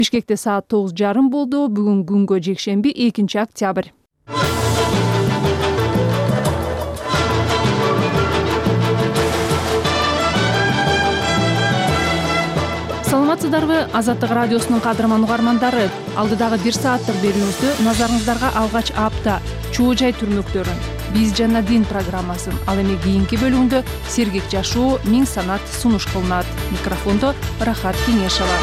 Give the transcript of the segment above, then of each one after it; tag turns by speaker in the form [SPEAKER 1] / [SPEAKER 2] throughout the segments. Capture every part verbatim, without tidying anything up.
[SPEAKER 1] Бишкекте саат тогуз жарым болду. Бүгүн күнгө жекшемби экинчи октябрь. Саламатсыздарбы? Азаттык радиосунун кадырман угармандары, алдыдагы бир сааттык берүүбүздү назарыңыздарга алгач апта чоо жай түрмөктөрүн, биз жана дин программасын, ал эми кийинки бөлүгүндө сергек жашоо, миң санат сунуш кылынат. Микрофондо Рахат Кеңешова.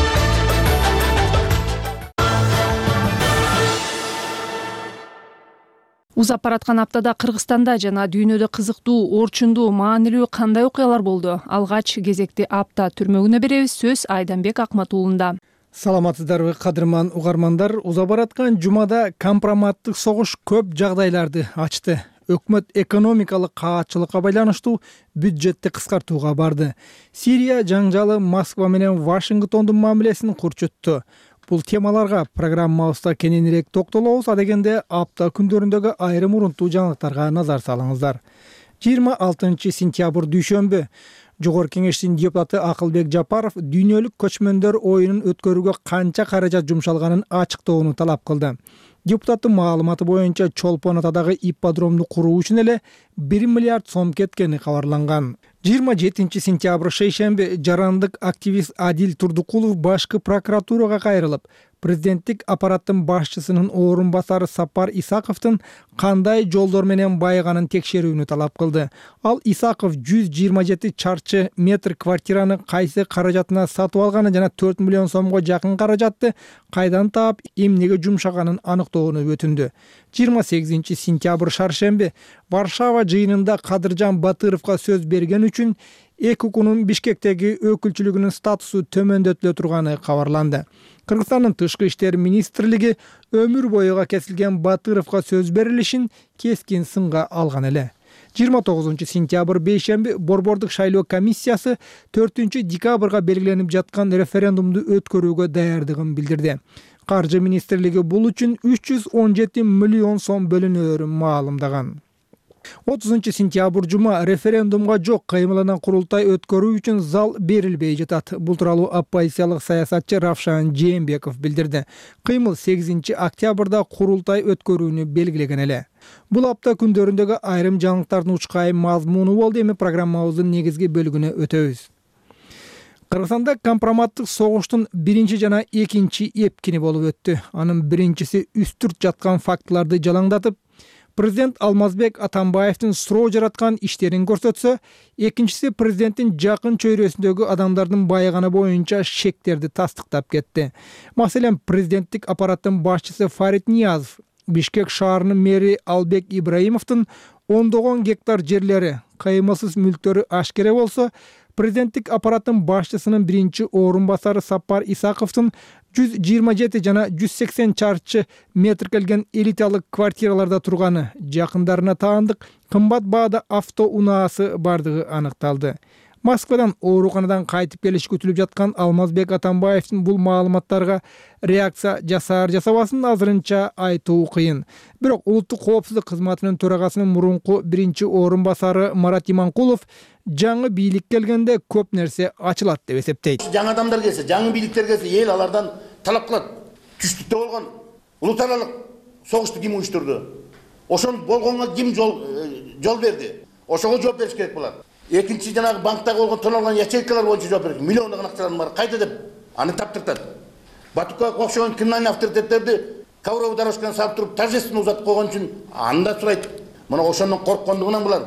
[SPEAKER 1] Узап бараткан аптада Кыргызстанда жана дүйнөдө кызыктуу, орчундуу, маанилүү кандай окуялар болду? Алгач кезекти апта түрмөгүнө беребиз. Сөз Айданбек Акматуулунда.
[SPEAKER 2] Саламатсыздарбы, кадырман угармандар. Узап бараткан жумада компроматтык согуш көп жагдайларды ачты. Өкмөт экономикалык каатчылыкка байланыштуу бюджетти кыскартууга барды. Сирия жаңжалы Москва менен Вашингтондун мамилесин курчутту. Бул темаларга программабызда кененирээк токтолобуз. Адегенде апта күндөрүндөгү айрым урунттуу жаңылыктарга назар салыңыздар. жыйырма алтынчы сентябрь дүйшөмбү Жогорку Кеңештин депутаты Акылбек Жапаров дүйнөлүк көчмөндөр оюнун өткөрүүгө канча каражат жумшалганын ачыктоону талап кылды. Депутаттын маалыматы боюнча Чолпон Атадагы ипподромду куруу үчүн эле бир миллиард сом кеткени кабарланган. жыйырма жетинчи сентябрь шейшемби жарандык активист Адил Турдукулов башкы прокуратурага кайрылып, президенттик аппараттын башчысынын орун басары Сапар Исаковдун кандай жолдор менен байыганын текшерүүнү талап кылды. Ал Исаков жүз жыйырма жети чарчы метр квартираны кайсы каражатына сатып алганын жана төрт миллион сомго жакын каражатты кайдан таап, эмнеге жумшаганын аныктоону өтүндү. жыйырма сегизинчи сентябрь шаршемби Варшава жыйынында Кадыржан Батыровго сөз берген үчүн ЭКУКунун Бишкектеги өкүлчүлүгүнүн статусу төмөндөтүлө турганы кабарланды. Кыргызстандын Тышкы иштер министрлиги өмүр боюга кесилген Батыровго сөз берилишин кескин сынга алган эле. жыйырма тогузунчу сентябрь бейшемби Борбордук шайлоо комиссиясы төртүнчү декабрга белгиленип жаткан референдумду өткөрүүгө даярдыгын билдирди. Каржы министрлиги бул үчүн үч жүз он жети миллион сом бөлүнөөрүн маалымдаган. отузунчу сентябрь жума референдумга жок кыймылынан курултай өткөрүү үчүн зал берилбей жатат. Бул тууралуу оппозициялык саясатчы Равшан Жээнбеков билдирди. Кыймыл сегизинчи октябрда курултай өткөрүүнү белгилеген эле. Бул апта күндөрүндөгү айрым жаңылыктардын учкайым мазмуну болду. Эми программабыздын негизги бөлүгүнө өтөбүз. Кыргызстанда компроматтык согуштун биринчи жана экинчи эпкини болуп өттү. Анын биринчиси үстүрт жаткан фактыларды жалаңдатып, президент Алмазбек Атамбаевдин суроо жараткан иштерин көрсөтсө, экинчиси президенттин жакын чөйрөсүндөгү адамдардын байыганы боюнча шектерди тастыктап кетти. Маселен, президенттик аппараттын башчысы Фарид Ниязов, Бишкек шаарынын мэри Албек Ибраимовдун ондогон гектар жерлери, кыймылсыз мүлктөрү ашкере болсо, президенттик аппараттын башчысынын биринчи орун басары Сапар Исаковдун жүз жыйырма жети жана жүз сексен чарчы метр келген элиталык квартираларда турганы, жакындарына таандык кымбат баада авто унаасы бардыгы аныкталды. Москвадан ооруканадан кайтып келиш күтүлүп жаткан Алмазбек Атамбаевдин бул маалыматтарга реакция жасаар жасабасын азырынча айтуу кыйын. Бирок улуттук коопсуздук кызматынын төрагасынын мурунку биринчи орун басары Марат Иманкулов жаңы бийлик келгенде көп нерсе ачылат деп эсептейт.
[SPEAKER 3] Жаңы адамдар келсе, жаңы бийликтер келсе, эл алардан талап кылат. Түштүктө болгон улут аралык согушту ким уюштурду? Ошон болгонго ким жол жол берди? Ошого жооп бериш керек болот. Экинчи жанагы банктагы болгон тоналган ячейкалар боюнча жооп берет. Миллиондогон акчалардын баары кайда деп аны таптыртат. Батукка окшогон криминалдык авторитеттерди ковровый дорожканы салып туруп торжественно узатып койгон үчүн аны да сурайт. Мына ошондон корккондугунан булар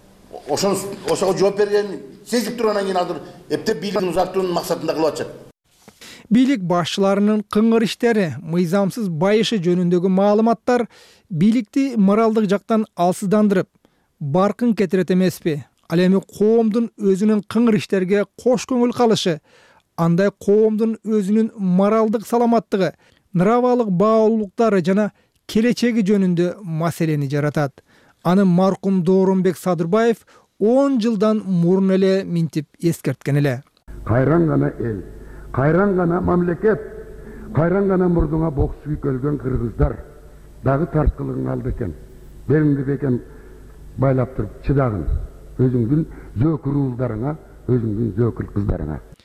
[SPEAKER 3] ошон ошого жооп берген сезип тургандан кийин азыр эптеп бийлигин узартуунун максатында кылып атышат.
[SPEAKER 2] Бийлик башчыларынын кыңгыр иштери, мыйзамсыз байышы жөнүндөгү маалыматтар бийликти моралдык жактан алсыздандырып, баркын кетирет эмеспи? Ал эми коомдун өзүнүн кыңгыр иштерге кош көңүл калышы, андай коомдун өзүнүн моралдык саламаттыгы, нравалык баалуулуктары жана келечеги жөнүндө маселени жаратат. Аны маркум Доорунбек Садырбаев он жылдан мурун эле минтип эскерткен эле.
[SPEAKER 4] Кайран гана эл, кайран гана мамлекет, кайран гана мурдуңа бокс күйкөлгөн кыргыздар дагы тарткылыгын алды экен. Беринди бекен байлап туруп чыдагын. Өзүңдүн зөөкүр уулдарыңа, өзүңдүн зөөкүр кыздарыңа.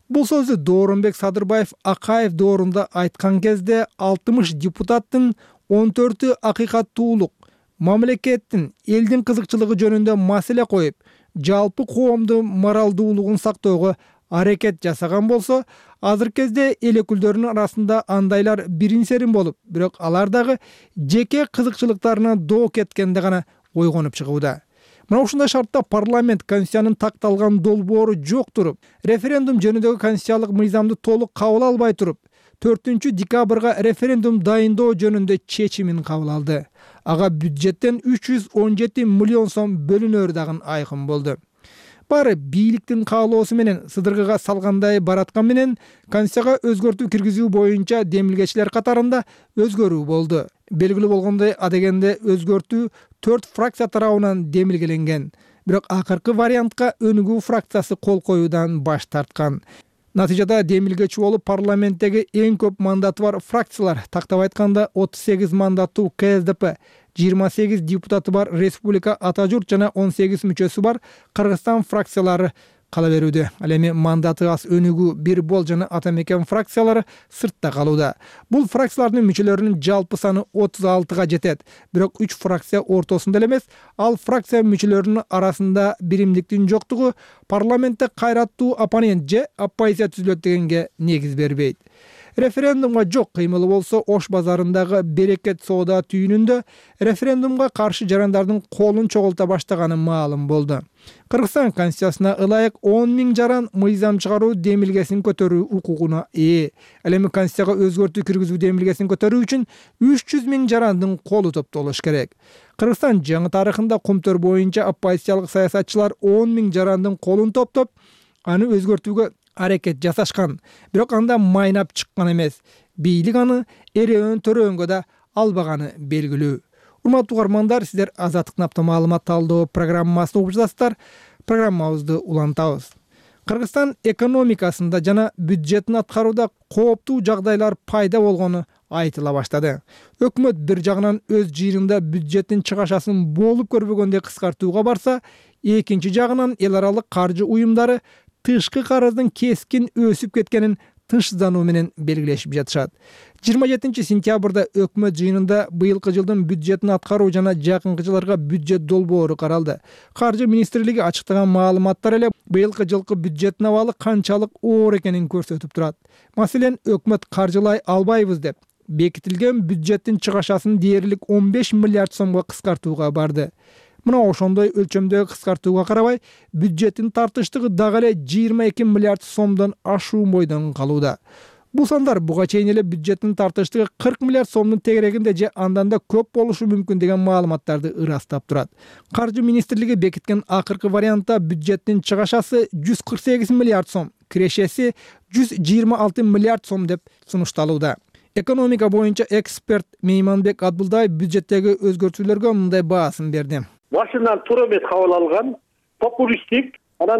[SPEAKER 2] Бул сөздү Дооронбек Садырбаев Акаев доорунда айткан кезде алтымыш депутаттын он төртү акыйкаттуулук, мамлекеттин, элдин кызыкчылыгы жөнүндө маселе коюп, жалпы коомдун моралдуулугун сактоого аракет жасаган болсо, азыркы кезде эл өкүлдөрүнүн арасында андайлар бирин серин болуп, бирок алар дагы жеке кызыкчылыктарына доо кеткенде гана ойгонуп чыгууда. Мына ушундай шартта парламент конституциянын такталган долбоору жок туруп, референдум жөнүндөгү конституциялык мыйзамды толук кабыл албай туруп, төртүнчү декабрга референдум дайындоо жөнүндө чечимин кабыл алды. Ага бюджеттен үч жүз он жети миллион сом бөлүнөрү дагы айкын болду. Баары бийликтин каалоосу менен сыдыргыга салгандай бараткан менен конституцияга өзгөртүү киргизүү боюнча демилгечилер катарында өзгөрүү болду. Белгилүү болгондой, адегенде өзгөртүү төрт фракция тарабынан демилгеленген. Бирок акыркы вариантка Өнүгүү фракциясы кол коюудан баш тарткан. Натыйжада демилгечи болуп парламенттеги эң көп мандаты бар фракциялар, тактап айтканда отуз сегиз мандаттуу К С Д П, жыйырма сегиз депутаты бар Республика Ата журт жана он сегиз мүчөсү бар Кыргызстан фракциялары кала берүүдө. Ал эми мандаты аз Өнүгүү, Бир Бол жана Ата Мекен фракциялары сыртта калууда. Бул фракциялардын мүчөлөрүнүн жалпы саны отуз алтыга жетет. Бирок үч фракция ортосунда эле эмес, ал фракция мүчөлөрүнүн арасында биримдиктин жоктугу парламентте кайраттуу оппонент же оппозиция түзүлөт дегенге негиз бербейт. Референдумга жок кыймылы болсо, Ош базарындагы Берекет соода түйүнүндө референдумга каршы жарандардын колун чогулта баштаганы маалым болду. Кыргызстан конституциясына ылайык он миң жаран мыйзам чыгаруу демилгесин көтөрүү укугуна ээ. Ал эми конституцияга өзгөртүү киргизүү демилгесин көтөрүү үчүн үч жүз миң жарандын колу топтолуш керек. Кыргызстан жаңы тарыхында кумтөр боюнча оппозициялык саясатчылар он миң жарандын колун топтоп, аны өзгөртүүгө аракет жасашкан. Бирок анда майнап чыккан эмес. Бийлик аны эреөн төрөөнгө да албаганы белгилүү. Урматтуу угармандар, сиздер Азаттыктын апта маалымат талдоо программасын угуп жатасыздар. Программабызды улантабыз. Кыргызстан экономикасында жана бюджеттин аткарууда кооптуу жагдайлар пайда болгону айтыла баштады. Өкмөт бир жагынан өз жыйынында бюджеттин чыгашасын болуп көрбөгөндөй кыскартууга барса, экинчи жагынан эл аралык каржы уюмдары тышкы карыздын кескин өсүп кеткенин тынчсыздануу менен белгилешип жатышат. жыйырма жетинчи сентябрда өкмөт жыйынында быйылкы жылдын бюджетин аткаруу жана жакынкы жылдарга бюджет долбоору каралды. Каржы министрлиги ачыктаган маалыматтар эле быйылкы жылкы бюджеттин абалы канчалык оор экенин көрсөтүп турат. Маселен, өкмөт каржылай албайбыз деп бекитилген бюджеттин чыгашасын дээрлик он беш миллиард сомго кыскартууга барды. Мына ошондой өлчөмдөгү кыскартууга карабай, бюджеттин тартыштыгы дагы эле жыйырма эки миллиард сомдон ашуу бойдон калууда. Бул сандар буга чейин эле бюджеттин тартыштыгы кырк миллиард сомдун тегерегинде же андан да көп болушу мүмкүн деген маалыматтарды ырастап турат. Каржы министрлиги бекиткен акыркы вариантта бюджеттин чыгашасы жүз кырк сегиз миллиард сом, кирешеси жүз жыйырма алты миллиард сом деп сунушталууда. Экономика боюнча эксперт Мейманбек Абдулдаев бюджеттеги өзгөртүүлөргө мындай баасын берди.
[SPEAKER 5] Башынан туура эмес кабыл алган, популисттик, анан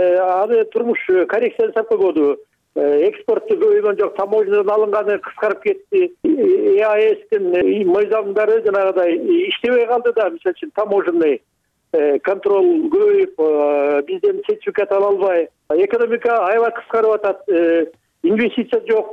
[SPEAKER 5] аны турмуш коррекция жасап койбоду. Экспортту көбөйгөн жок, таможнядан алынганы кыскарып кетти. Е А Эстин мыйзамдары жанагыдай иштебей калды да, мисалы үчүн таможенный контроль көбөйүп, бизден сертификат ала албай, экономика аябай кыскарып атат, инвестиция жок,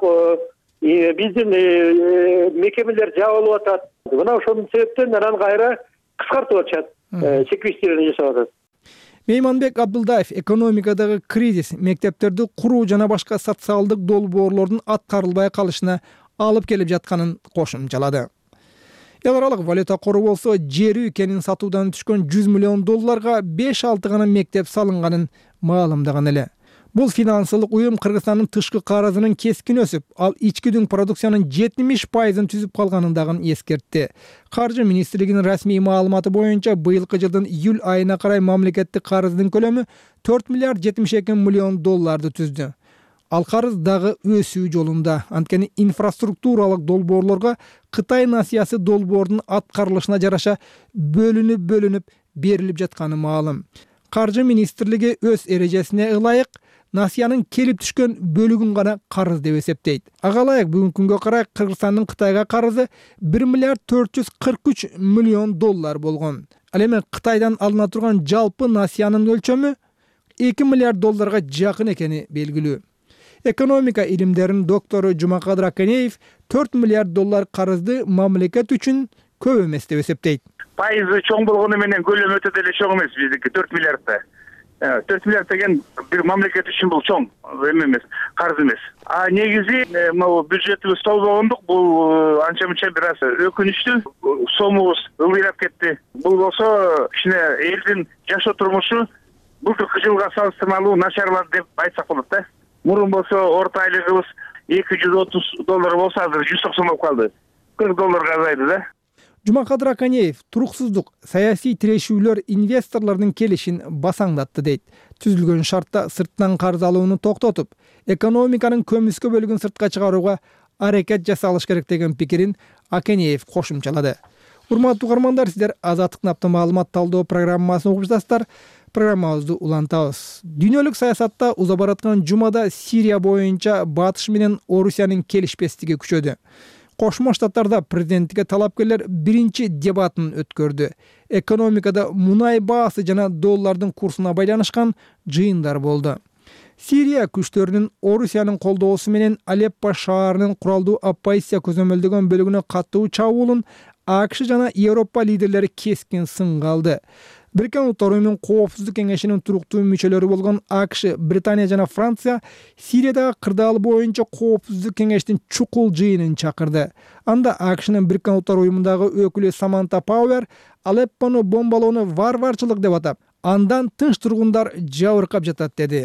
[SPEAKER 5] биздин мекемелер жабылып атат. Мына ошонун себептен анан кайра кыскартып атышат, секвестирование жасап атат.
[SPEAKER 2] Мейманбек Абдулдаев экономикадагы кризис мектептерди куруу жана башка социалдык долбоорлордун аткарылбай калышына алып келип жатканын кошумчалады. Эл аралык валюта кору болсо, жер үй кенин сатуудан түшкөн жүз миллион долларга беш алты гана мектеп салынганын маалымдаган эле. Бул финансылык уюм Кыргызстандын тышкы карызынын кескин өсүп, ал ички дүң продукциянын жетимиш пайызын түзүп калганын дагы эскертти. Каржы министрлигинин расмий маалыматы боюнча быйылкы жылдын июль айына карай мамлекеттик карыздын көлөмү төрт миллиард жетимиш эки миллион долларды түздү. Ал карыз дагы өсүү жолунда. Анткени инфраструктуралык долбоорлорго Кытай насыясы долбоордун аткарылышына жараша бөлүнүп-бөлүнүп берилип жатканы маалым. Каржы министрлиги өз эрежесине ылайык насыянын келип түшкөн бөлүгүн гана карыз деп эсептейт. Ага ылайык бүгүнкү күнгө карай Кыргызстандын Кытайга карызы бир миллиард төрт жүз кырк үч миллион доллар болгон. Ал эми Кытайдан алына турган жалпы насыянын өлчөмү эки миллиард долларга жакын экени белгилүү. Экономика илимдеринин доктору Жумакадыр Акенеев төрт миллиард доллар карызды мамлекет үчүн көп эмес деп эсептейт.
[SPEAKER 6] Пайызы чоң болгону менен көлөмү өтө деле чоң эмес биздики төрт миллиардда. төрт миллиард деген бир мамлекет үчүн бул чоң эме эмес, карыз эмес. А негизи могу бюджетибиз толбогондук, бул анча мынча бир аз өкүнүчтүү. Сомубуз ылдыйрап кетти. Бул болсо кичине элдин жашоо турмушу былтыркы жылга салыштырмалуу начарлады деп айтсак болот да. Мурун болсо орто айлыгыбыз эки жүз отуз доллар болсо азыр жүз токсон болуп калды. кырк долларга азайды да.
[SPEAKER 2] Жумакадыр Акенеев туруксуздук, саясий тирешүүлөр инвесторлордун келишин басаңдатты дейт. Түзүлгөн шартта сырттан карыз алууну токтотуп, экономиканын көмүскө бөлүгүн сыртка чыгарууга аракет жасалыш керек деген пикирин Акенеев кошумчалады. Урматтуу угармандар, сиздер Азаттыктын апта маалымат талдоо программасын угуп жатасыздар. Программабызды улантабыз. Дүйнөлүк саясатта уза бараткан жумада Сирия боюнча Батыш менен Орусиянын келишпестиги күчөдү. Кошмо Штаттарда президенттикке талапкерлер биринчи дебатын өткөрдү. Экономикада мунай баасы жана доллардын курсуна байланышкан жыйындар болду. Сирия күчтөрүнүн Орусиянын колдоосу менен Алеппо шаарынын куралдуу оппозиция көзөмөлдөгөн бөлүгүнө каттуу чабуулун АКШ жана Европа лидерлери кескин сынга алды. Бириккен Улуттар Уюмунун Коопсуздук кеңешинин туруктуу мүчөлөрү болгон АКШ, Британия жана Франция Сириядагы кырдаал боюнча Коопсуздук кеңештин чукул жыйынын чакырды. Анда АКШнын Бириккен Улуттар Уюмундагы өкүлү Саманта Пауэр Алеппону бомбалоону варварчылык деп атап, андан тынч тургундар жабыркап жатат деди.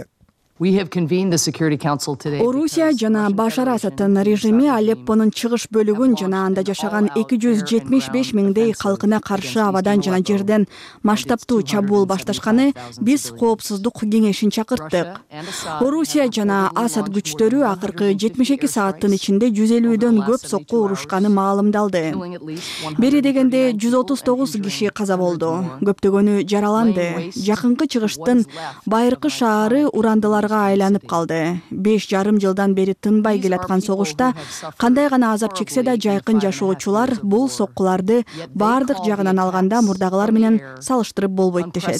[SPEAKER 7] Орусия жана Башар Асадтын режими Алеппонун чыгыш бөлүгүн жана анда жашаган эки жүз жетимиш беш миңдей калкына каршы абадан жана жерден масштабтуу чабуул башташканы биз Коопсуздук кеңешин чакырттык. Орусия жана Асад күчтөрү акыркы жетимиш эки сааттын ичинде жүз элүүдөн көп сокку урушканы маалымдалды. Бери дегенде жүз отуз тогуз киши каза болду, көптөгөнү жараланды. Жакынкы чыгыштын байыркы шаары урандылар айланып калды. Беш жарым жылдан бери тынбай келаткан согушта кандай гана азап чексе да жайкын жашоочулар бул соккуларды бардык жагынан алганда мурдагылар менен салыштырып болбойт дешет.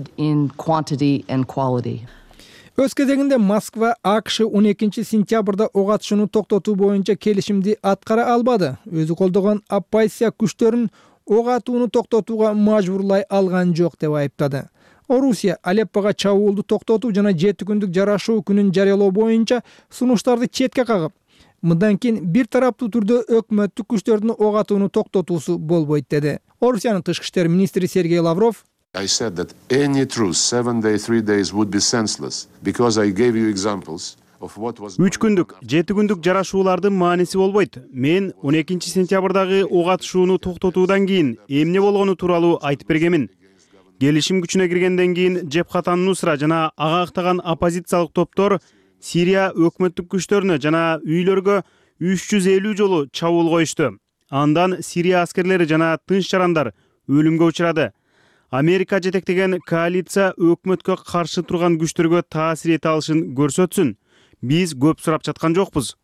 [SPEAKER 2] Өз кезегинде Москва АКШ он экинчи сентябрда ок атышууну токтотуу боюнча келишимди аткара албады. Өзү колдогон оппозиция күчтөрүн ок атууну токтотууга мажбурлай алган жок деп айыптады. Орусия Алеппого чабуулду токтотуу жана жети күндүк жарашуу күнүн жарыялоо боюнча сунуштарды четке кагып, мындан кийин бир тараптуу түрдө өкмөттүк күчтөрдүн ок атууну токтотуусу болбойт деди. Орусиянын тышкы иштер министри Сергей Лавров
[SPEAKER 8] I said that any truce seven days, three days would be senseless because I gave you examples of what was.
[SPEAKER 9] Үч күндүк, жети күндүк жарашуулардын мааниси болбойт. Мен он экинчи сентябрдагы ок атышууну токтотуудан кийин эмне болгону тууралуу айтып бергенмин. Келишим күчүнө киргенден кийин Жебхат ан-Нусра жана ага актаган оппозициялык топтор Сирия өкмөттүк күчтөрүнө жана үйлөргө үч жүз элүү жолу чабуул коюшту. Андан Сирия аскерлери жана тынч жарандар өлүмгө учурады. Америка жетектеген коалиция өкмөткө каршы турган күчтөргө таасир эте алышын көрсөтсүн. Биз көп сурап жаткан жокпуз.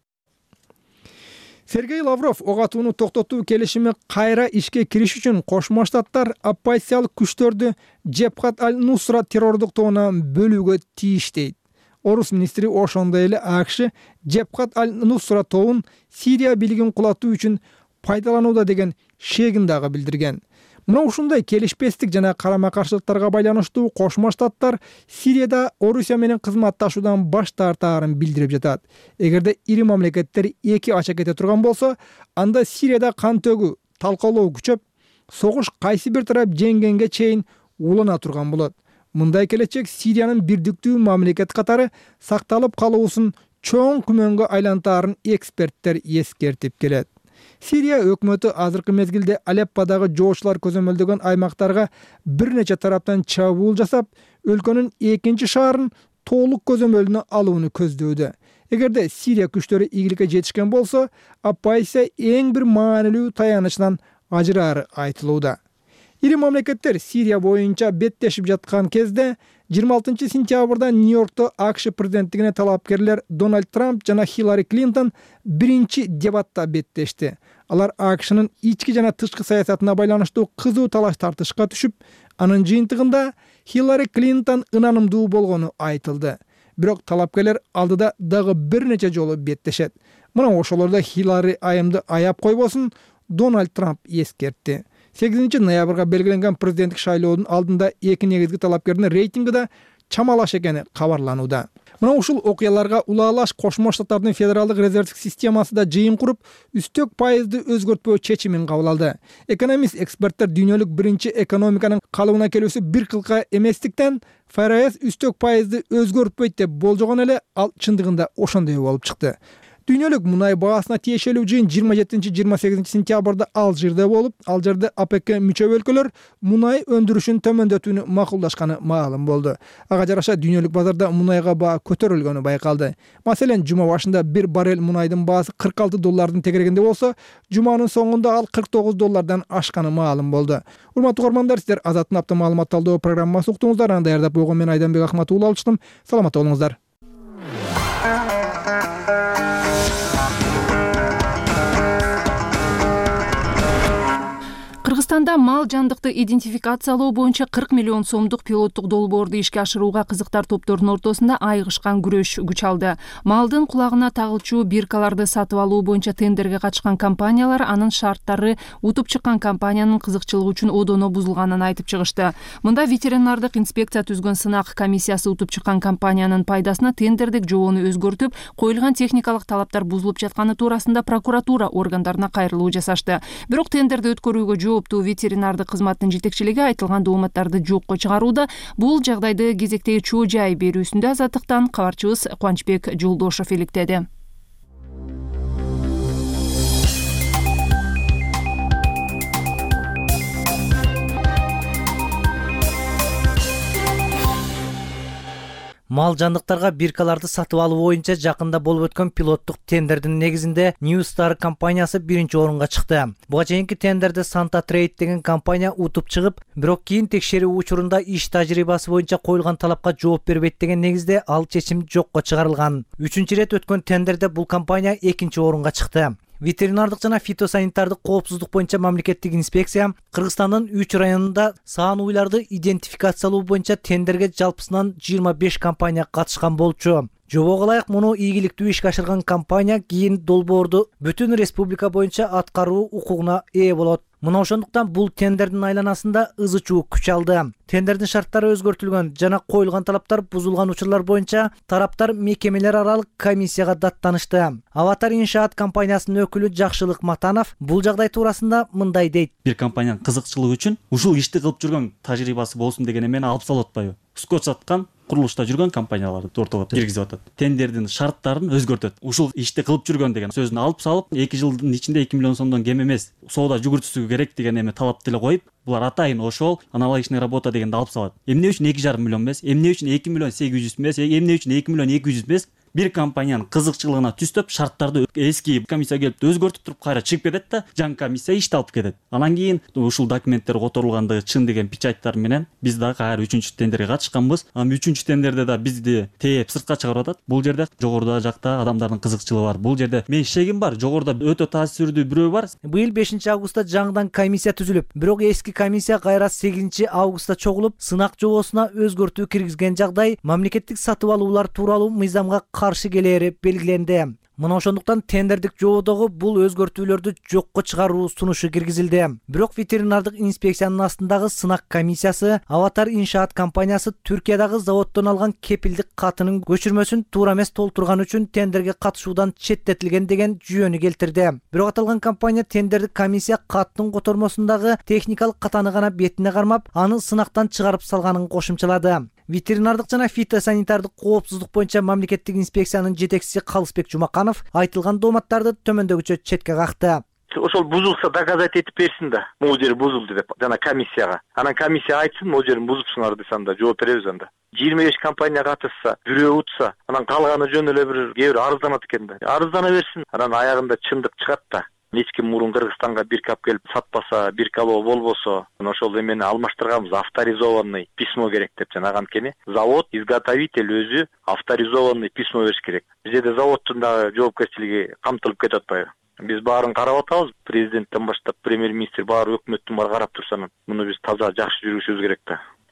[SPEAKER 2] Сергей Лавров ок атууну токтотуу келишими кайра ишке кириш үчүн Кошмо Штаттар оппозициялык күчтөрдү Жебхат ан-Нусра террордук тобунан бөлүүгө тийиш дейт. Орус министри ошондой эле АКШ Жебхат ан-Нусра тобун Сирия бийлигин кулатуу үчүн пайдаланууда деген шегин дагы билдирген. Мына ушундай келишпестик жана карама-каршылыктарга байланыштуу Кошмо Штаттар Сирияда Орусия менен кызматташуудан баш тартаарын билдирип жатат. Эгерде ири мамлекеттер эки ача кете турган болсо, анда Сирияда кан төгүү, талкалоо күчөп, согуш кайсы бир тарап жеңгенге чейин улана турган болот. Мындай келечек Сириянын бирдиктүү мамлекет катары сакталып калуусун чоң күмөнгө айлантаарын эксперттер эскертип келет. Сирия өкмөтү азыркы мезгилде Алепподагы жоочулар көзөмөлдөгөн аймактарга бир нече тараптан чабуул жасап, өлкөнүн экинчи шаарын толук көзөмөлүнө алууну көздөдү. Эгерде Сирия күчтөрү ийгиликке жетишкен болсо, оппозиция эң бир маанилүү таянычынан ажырары айтылууда. Ири мамлекеттер Сирия боюнча беттешип жаткан кезде жыйырма алтынчы сентябрда Нью-Йоркто АКШ президенттигине талапкерлер Дональд Трамп жана Хиллари Клинтон биринчи дебатта беттешти. Алар АКШнын ички жана тышкы саясатына байланыштуу кызуу талаш тартышка түшүп, анын жыйынтыгында Хиллари Клинтон ынанымдуу болгону айтылды. бирок талапкерлер алдыда дагы бир нече жолу беттешет. Мына ошолордо Хиллари айымды аяп койбосун Дональд Трамп эскертти. сегизинчи ноябрга белгиленген президенттик шайлоонун алдында эки негизги талапкердин рейтинги да чамалаш экени кабарланууда. Мына ушул окуяларга улаалаш Кошмо Штаттардын федералдык резервдик системасы да жыйын куруп, үстөк пайызды өзгөртпөө чечимин кабыл алды. Экономист эксперттер дүйнөлүк биринчи экономиканын калыбына келүүсү бир кылка эместиктен ФРС үстөк пайызды өзгөртпөйт деп болжогон эле, ал чындыгында ошондой болуп чыкты. Дүйнөлүк мунай баасына тиешелүү жыйын жыйырма жетинчи жыйырма сегизинчи сентябрда Алжирде болуп, ал жерде ОПЕК мүчө өлкөлөр мунай өндүрүшүн төмөндөтүүнү макулдашканы маалым болду. Ага жараша дүйнөлүк базарда мунайга баа көтөрүлгөнү байкалды. Маселен, жума башында бир баррель мунайдын баасы кырк алты доллардын тегерегинде болсо, жуманын соңунда ал кырк тогуз доллардан ашканы маалым болду. Урматтуу угармандар, сиздер Азаттын апта маалымат талдоо программасы уктуңуздар. Аны даярдап койгон мен Айданбек Ахматов уулу алыштым. Саламатта болуңуздар.
[SPEAKER 1] Кыргызстанда мал жандыкты идентификациялоо боюнча кырк миллион сомдук пилоттук долбоорду ишке ашырууга кызыктар топтордун ортосунда айыгышкан күрөш күч алды. Малдын кулагына тагылчу биркаларды сатып алуу боюнча тендерге катышкан компаниялар анын шарттары утуп чыккан компаниянын кызыкчылыгы үчүн одоно бузулганын айтып чыгышты. Мында ветеринардык инспекция түзгөн сынак комиссиясы утуп чыккан компаниянын пайдасына тендердик жобону өзгөртүп, коюлган техникалык талаптар бузулуп жатканы туурасында прокуратура органдарына кайрылуу жасашты. Бирок тендерди өткөрүүгө жооптуу ветеринардык кызматтын жетекчилиги айтылган дооматтарды жокко чыгарууда. Бул жагдайды кезектеги чоо жай берүүсүндө Азаттыктан кабарчыбыз Кубанычбек Жолдошов иликтеди.
[SPEAKER 10] Мал жандыктарга биркаларды сатып алуу боюнча жакында болуп өткөн пилоттук тендердин негизинде New Star компаниясы биринчи орунга чыкты. Буга чейинки тендерде Santa Trade деген компания утуп чыгып, бирок кийин текшерүү учурунда иш тажрыйбасы боюнча коюлган талапка жооп бербейт деген негизде ал чечим жокко чыгарылган. Үчүнчү ирет өткөн тендерде бул компания экинчи орунга чыкты. Ветеринардык жана фитосанитардык коопсуздук боюнча мамлекеттик инспекция Кыргызстандын үч районунда саан уйларды идентификациялоо боюнча тендерге жалпысынан жыйырма беш компания катышкан болчу. Жобого ылайык муну ийгиликтүү ишке ашырган компания кийин долбоорду бүтүн республика боюнча аткаруу укугуна ээ болот. Мына ошондуктан бул тендердин айланасында ызы чуу күч алды. Тендердин шарттары өзгөртүлгөн жана коюлган талаптар бузулган учурлар боюнча тараптар мекемелер аралык комиссияга даттанышты. Аватар иншаат компаниясынын өкүлү Жакшылык Матанов бул жагдай туурасында мындай дейт.
[SPEAKER 11] Бир компаниянын кызыкчылыгы үчүн ушул ишти кылып жүргөн тажрыйбасы болсун деген эмени алып салып атпайбы? Скот саткан курулушта жүргөн компанияларды ортого киргизип атат. Тендердин шарттарын өзгөртөт. Ушул ишти кылып жүргөн деген сөзүн алып салып, эки жылдын ичинде эки миллион сомдон кем эмес соода жүгүртүүсү керек деген эме талап деле коюп, булар атайын ошол аналогичный работа дегенди алып салат. Эмне үчүн эки жарым миллион эмес, эмне үчүн эки миллион сегиз жүз эмес, эмне үчүн эки миллион эки жүз эмес? Бир компаниянын кызыкчылыгына түстөп, шарттарды эски комиссия келип өзгөртүп туруп кайра чыгып кетет да, жаңы комиссия ишти алып кетет. Анан кийин ушул документтер которулгандыгы чын деген печаттар менен биз да кайра үчүнчү тендерге катышканбыз. Анан үчүнчү тендерде да бизди тээп сыртка чыгарып атат. Бул жерде жогоруда жакта адамдардын кызыкчылыгы бар. Бул жерде мен шегим бар, жогоруда өтө таасирдүү бирөө бар.
[SPEAKER 10] Быйыл бешинчи августта жаңыдан комиссия түзүлүп, бирок эски комиссия кайра сегизинчи августта чогулуп, сынак жобосуна өзгөртүү киргизген жагдай мамлекеттик сатып алуулар тууралуу мыйзамга каршы келери белгиленди. Мына ошондуктан тендердик жободогу бул өзгөртүүлөрдү жокко чыгаруу сунушу киргизилди. Бирок ветеринардык инспекциянын астындагы сынак комиссиясы Аватар иншаат компаниясы Түркиядагы заводдон алган кепилдик катынын көчүрмөсүн туура эмес толтурган үчүн тендерге катышуудан четтетилген деген жүйөнү келтирди. Бирок аталган компания тендердик комиссия каттын котормосундагы техникалык катаны гана бетине кармап, аны сынактан чыгарып салганын кошумчалады. Ветеринардык жана фитосанитардык коопсуздук боюнча мамлекеттик инспекциянын жетекчиси Калысбек Жумаканов айтылган дооматтарды төмөндөгүчө четке какты.
[SPEAKER 12] Ошол бузулса доказать этип берсин да, могу жери бузулду деп жана комиссияга. Анан комиссия айтсын, могу жерин бузупсуңар десем да, жооп беребиз анда. жыйырма беш компания катышса, бирөө утса, анан калганы жөн эле бир кээ бир арызданат экен да. Арыздана берсин, анан аягында чындык чыгат да. Эч ким мурун Кыргызстанга бирка алып келип сатпаса, биркалоо болбосо, ошол эмени алмаштырганбыз, авторизованный письмо керек деп жана анткени завод, изготовитель өзү авторизованный письмо бериш керек. Бизде заводдун дагы жоопкерчилиги камтылып кетип атпайбы? Биз баарын карап атабыз, президенттен баштап премьер-министр баары өкмөттүн баары карап турса, муну биз таза жакшы жүргүзүшүбүз керек да.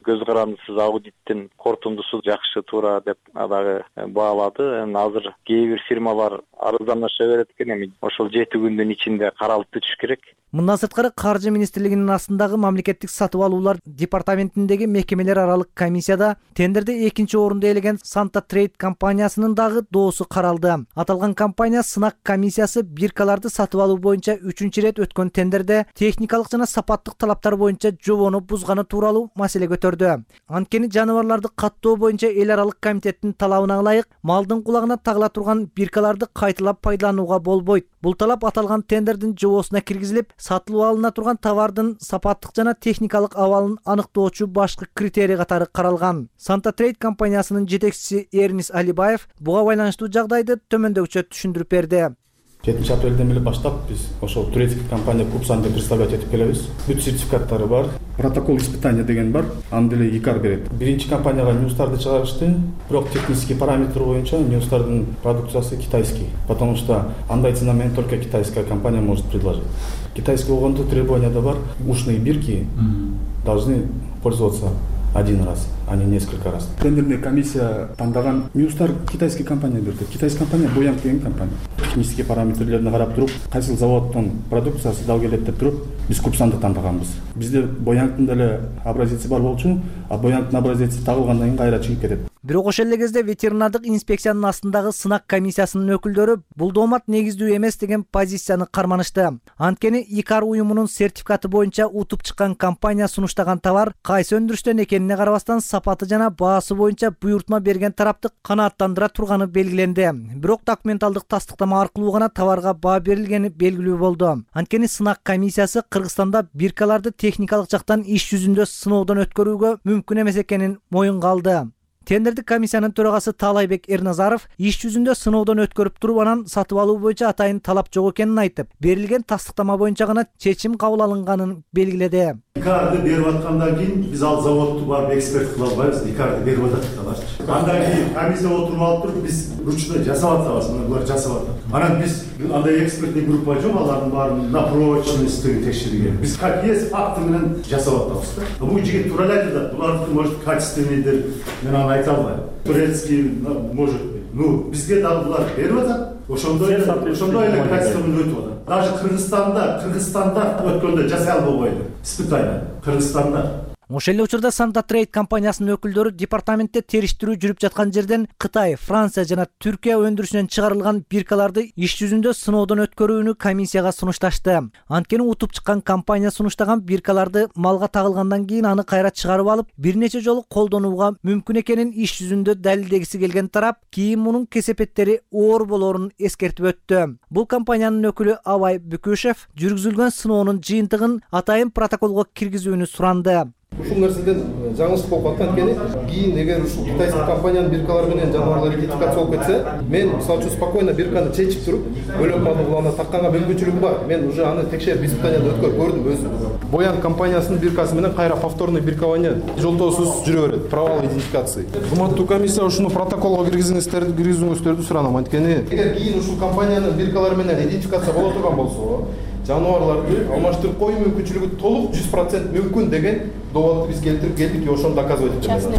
[SPEAKER 12] көз карандысыз аудиттин корутундусу жакшы туура деп дагы баалады. Эми азыр кээ бир фирмалар арызданаша берет экен, эми ошол жети күндүн ичинде каралып бүтүш керек.
[SPEAKER 10] Мындан сырткары Каржы министрлигинин астындагы мамлекеттик сатып алуулар департаментиндеги мекемелер аралык комиссияда тендерде экинчи орунду ээлеген Санта Трейд компаниясынын дагы доосу каралды. Аталган компания сынак комиссиясы биркаларды сатып алуу боюнча үчүнчү ирет өткөн тендерде техникалык жана сапаттык талаптар боюнча жобону бузганы тууралуу маселе көтөрдү. Анткени жаныбарларды каттоо боюнча эл аралык комитеттин талабына ылайык малдын кулагына тагыла турган биркаларды кайталап пайдаланууга болбойт. Бул талап аталган тендердин жобосуна киргизилип, сатылып алына турган товардын сапаттык жана техникалык абалын аныктоочу башкы критерий катары каралган. Санта Трейд компаниясынын жетекчиси Эрнис Алибаев буга байланыштуу жагдайды төмөндөгүчө түшүндүрүп берди.
[SPEAKER 13] жетинчи апрелден эле баштап биз ошол турецкий компания Купсан деп представлять этип келебиз. Бүт сертификаттары бар, протокол испытания деген бар, аны деле ИКАР берет. Биринчи компанияга ньюстарды чыгарышты, бирок технический параметр боюнча ньюстардын продукциясы китайский, потому что андай цена менен только китайская компания может предложить. Китайский болгондо требованияда бар, ушные бирки должны пользоваться один раз, а не несколько раз. Тендерная комиссия тандаган ньюстар китайский компания берди. Китайский компания Боянг деген компания. Технический параметрлерин карап туруп, кайсыл заводдун продукциясы дал келет деп туруп, биз Купсанды тандаганбыз. Бизде Боянгдын деле образеси бар болчу, а Боянгдын образеси тагылгандан кийин кайра чыгып кетет.
[SPEAKER 10] Бирок ошол эле кезде ветеринардык инспекциянын астындагы сынак комиссиясынын өкүлдөрү бул доомат негиздүү эмес деген позицияны карманышты. Анткени ИКАР уюмунун сертификаты боюнча утуп чыккан компания сунуштаган товар кайсы өндүрүштөн экенине карабастан сапаты жана баасы боюнча буйртма берген тарапты канааттандыра турганы белгиленди. Бирок документалдык тастыктама аркылуу гана товарга баа берилгени белгилүү болду. Анткени сынак комиссиясы Кыргызстанда биркаларды техникалык жактан иш жүзүндө сыноодон өткөрүүгө мүмкүн эмес экенин моюнга алды. Тендердик комиссиянын төрагасы Таалайбек Эрназаров иш жүзүндө сыноодон өткөрүп туруп анан сатып алуу боюнча атайын талап жок экенин айтып, берилген тастыктама боюнча гана чечим кабыл алынганын белгиледи.
[SPEAKER 14] ИКАРды берип аткандан кийин биз ал заводду барып эксперт кыла албайбыз, ИКАРды берип атат. Андан кийин комиссия отуруп алып туруп биз ручной жасап атабыз, мына булар жасап атат. Анан биз андай экспертный группа жок, алардын баарын на прочностьту текшерген. Биз как есть факты менен жасап атабыз да. Бул жигит туура эле айтат, булардыкы может качественныйдир, мен аны айта албайм. Турецкий может быть. Ну, бизге дагы булар берип атат. Ошондой эле, ошондой эле качественно өтүп атат. Даже Кыргызстанда, Кыргызстанда өткөндө жасай албайбы испытание. Кыргызстанда.
[SPEAKER 10] Ошол эле учурда Санта Трейд компаниясынын өкүлдөрү департаментте териштирүү жүрүп жаткан жерден Кытай, Франция жана Түркия өндүрүшүнөн чыгарылган биркаларды иш жүзүндө сыноодон өткөрүүнү комиссияга сунушташты. Анткени утуп чыккан компания сунуштаган биркаларды малга тагылгандан кийин аны кайра чыгарып алып, бир нече жолу колдонууга мүмкүн экенин иш жүзүндө далилдегиси келген тарап кийин мунун кесепеттери оор болоорун эскертип өттү. Бул компаниянын өкүлү Абай Бүкүшев жүргүзүлгөн сыноонун жыйынтыгын атайын протоколго киргизүүнү суранды.
[SPEAKER 15] Ушул нерседен жаңылыш болуп аткан, анткени кийин эгер ушул китайский компаниянын биркалары менен жаныбарлар идентификация болуп кетсе, мен мисалы үчүн спокойно бирканы чечип туруп, бөлөк малды булана такканга мүмкүнчүлүгүм бар. Мен уже аны текшерип испытаниядан өткөрүп көрдүм өзүм. Боян компаниясынын биркасы менен кайра повторный биркование жолтоосуз жүрө берет, провал идентификации. Кызматтуу комиссия ушуну протоколго киргизиңиздерди, киргизүүңүздөрдү суранам, анткени эгер кийин ушул компаниянын биркалары менен идентификация боло турган болсо, жаныбарларды алмаштырып коюу мүмкүнчүлүгү толук жүз процент мүмкүн деген доводду биз келтирип келдик и ошону доказывать этебиз.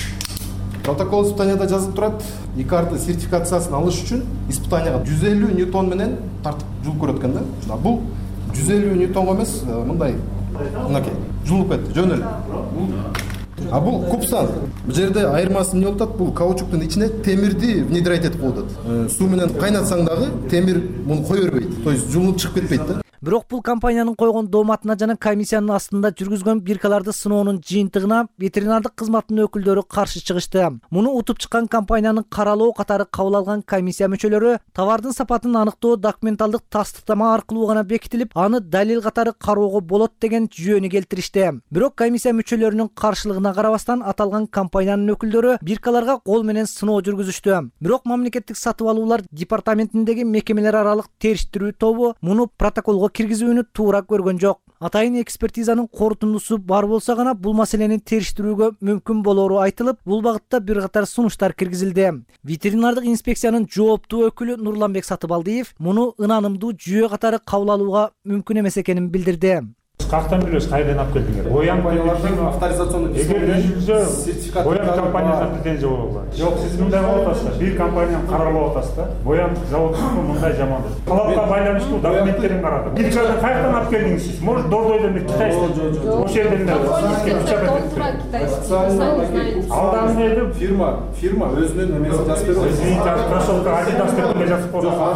[SPEAKER 15] Протокол испытанияда жазылып турат, ИКАРды сертификациясын алыш үчүн испытанияга жүз элүү ньютон менен тартып жулуп көрөт экен да. Бул жүз элүү ньютонго эмес, мындай мынакей жулуп кетти, жөн эле. А бул Купсан. Бул жерде айырмасы эмне болуп атат? Бул каучуктун ичине темирди внедрять этип коюп атат. Суу менен кайнатсаң дагы темир муну кое бербейт. То есть жулуп чыгып кетпейт да.
[SPEAKER 10] Бирок бул компаниянын койгон дооматына жана комиссиянын астында жүргүзгөн биркаларды сыноонун жыйынтыгына ветеринардык кызматтын өкүлдөрү каршы чыгышты. Муну утуп чыккан компаниянын каралоо катары кабыл алган комиссия мүчөлөрү товардын сапатын аныктоо документалдык тастыктама аркылуу гана бекитилип, аны далил катары кароого болот деген жүйөнү келтиришти. Бирок комиссия мүчөлөрүнүн каршылыгына карабастан аталган компаниянын өкүлдөрү биркаларга кол менен сыноо жүргүзүштү. Бирок мамлекеттик сатып алуулар департаментиндеги мекемелер аралык териштирүү тобу муну протоколго киргизүүнү туура көргөн жок. Атайын экспертизанын корутундусу бар болсо гана бул маселени териштирүүгө мүмкүн болоору айтылып, бул багытта бир катар сунуштар киргизилди. Ветеринардык инспекциянын жооптуу өкүлү Нурланбек Сатыбалдиев муну ынанымдуу жүйө катары кабыл алууга мүмкүн эмес экенин билдирди.
[SPEAKER 16] каяктан билебиз кайерден алып келдиңер? Боян
[SPEAKER 15] компаниялардан авторизационный
[SPEAKER 16] эгер üzülсө Боян компаниясына претензия болобу? Жок, сиз мындай кылып атасыз да, бир компанияны каралап атасыз да. Боян заводунун мындай жаман. Талапка байланыштуу документтерин карадым. Америкадан каяктан алып келдиңиз сиз? Может, Дордойдон эле, Китайдан? Ошол жерден эле. Алдан эле
[SPEAKER 15] фирма, фирма өзүнүн эмесин жазып берип.
[SPEAKER 16] Извините, кроссовка Adidas деп эле жазып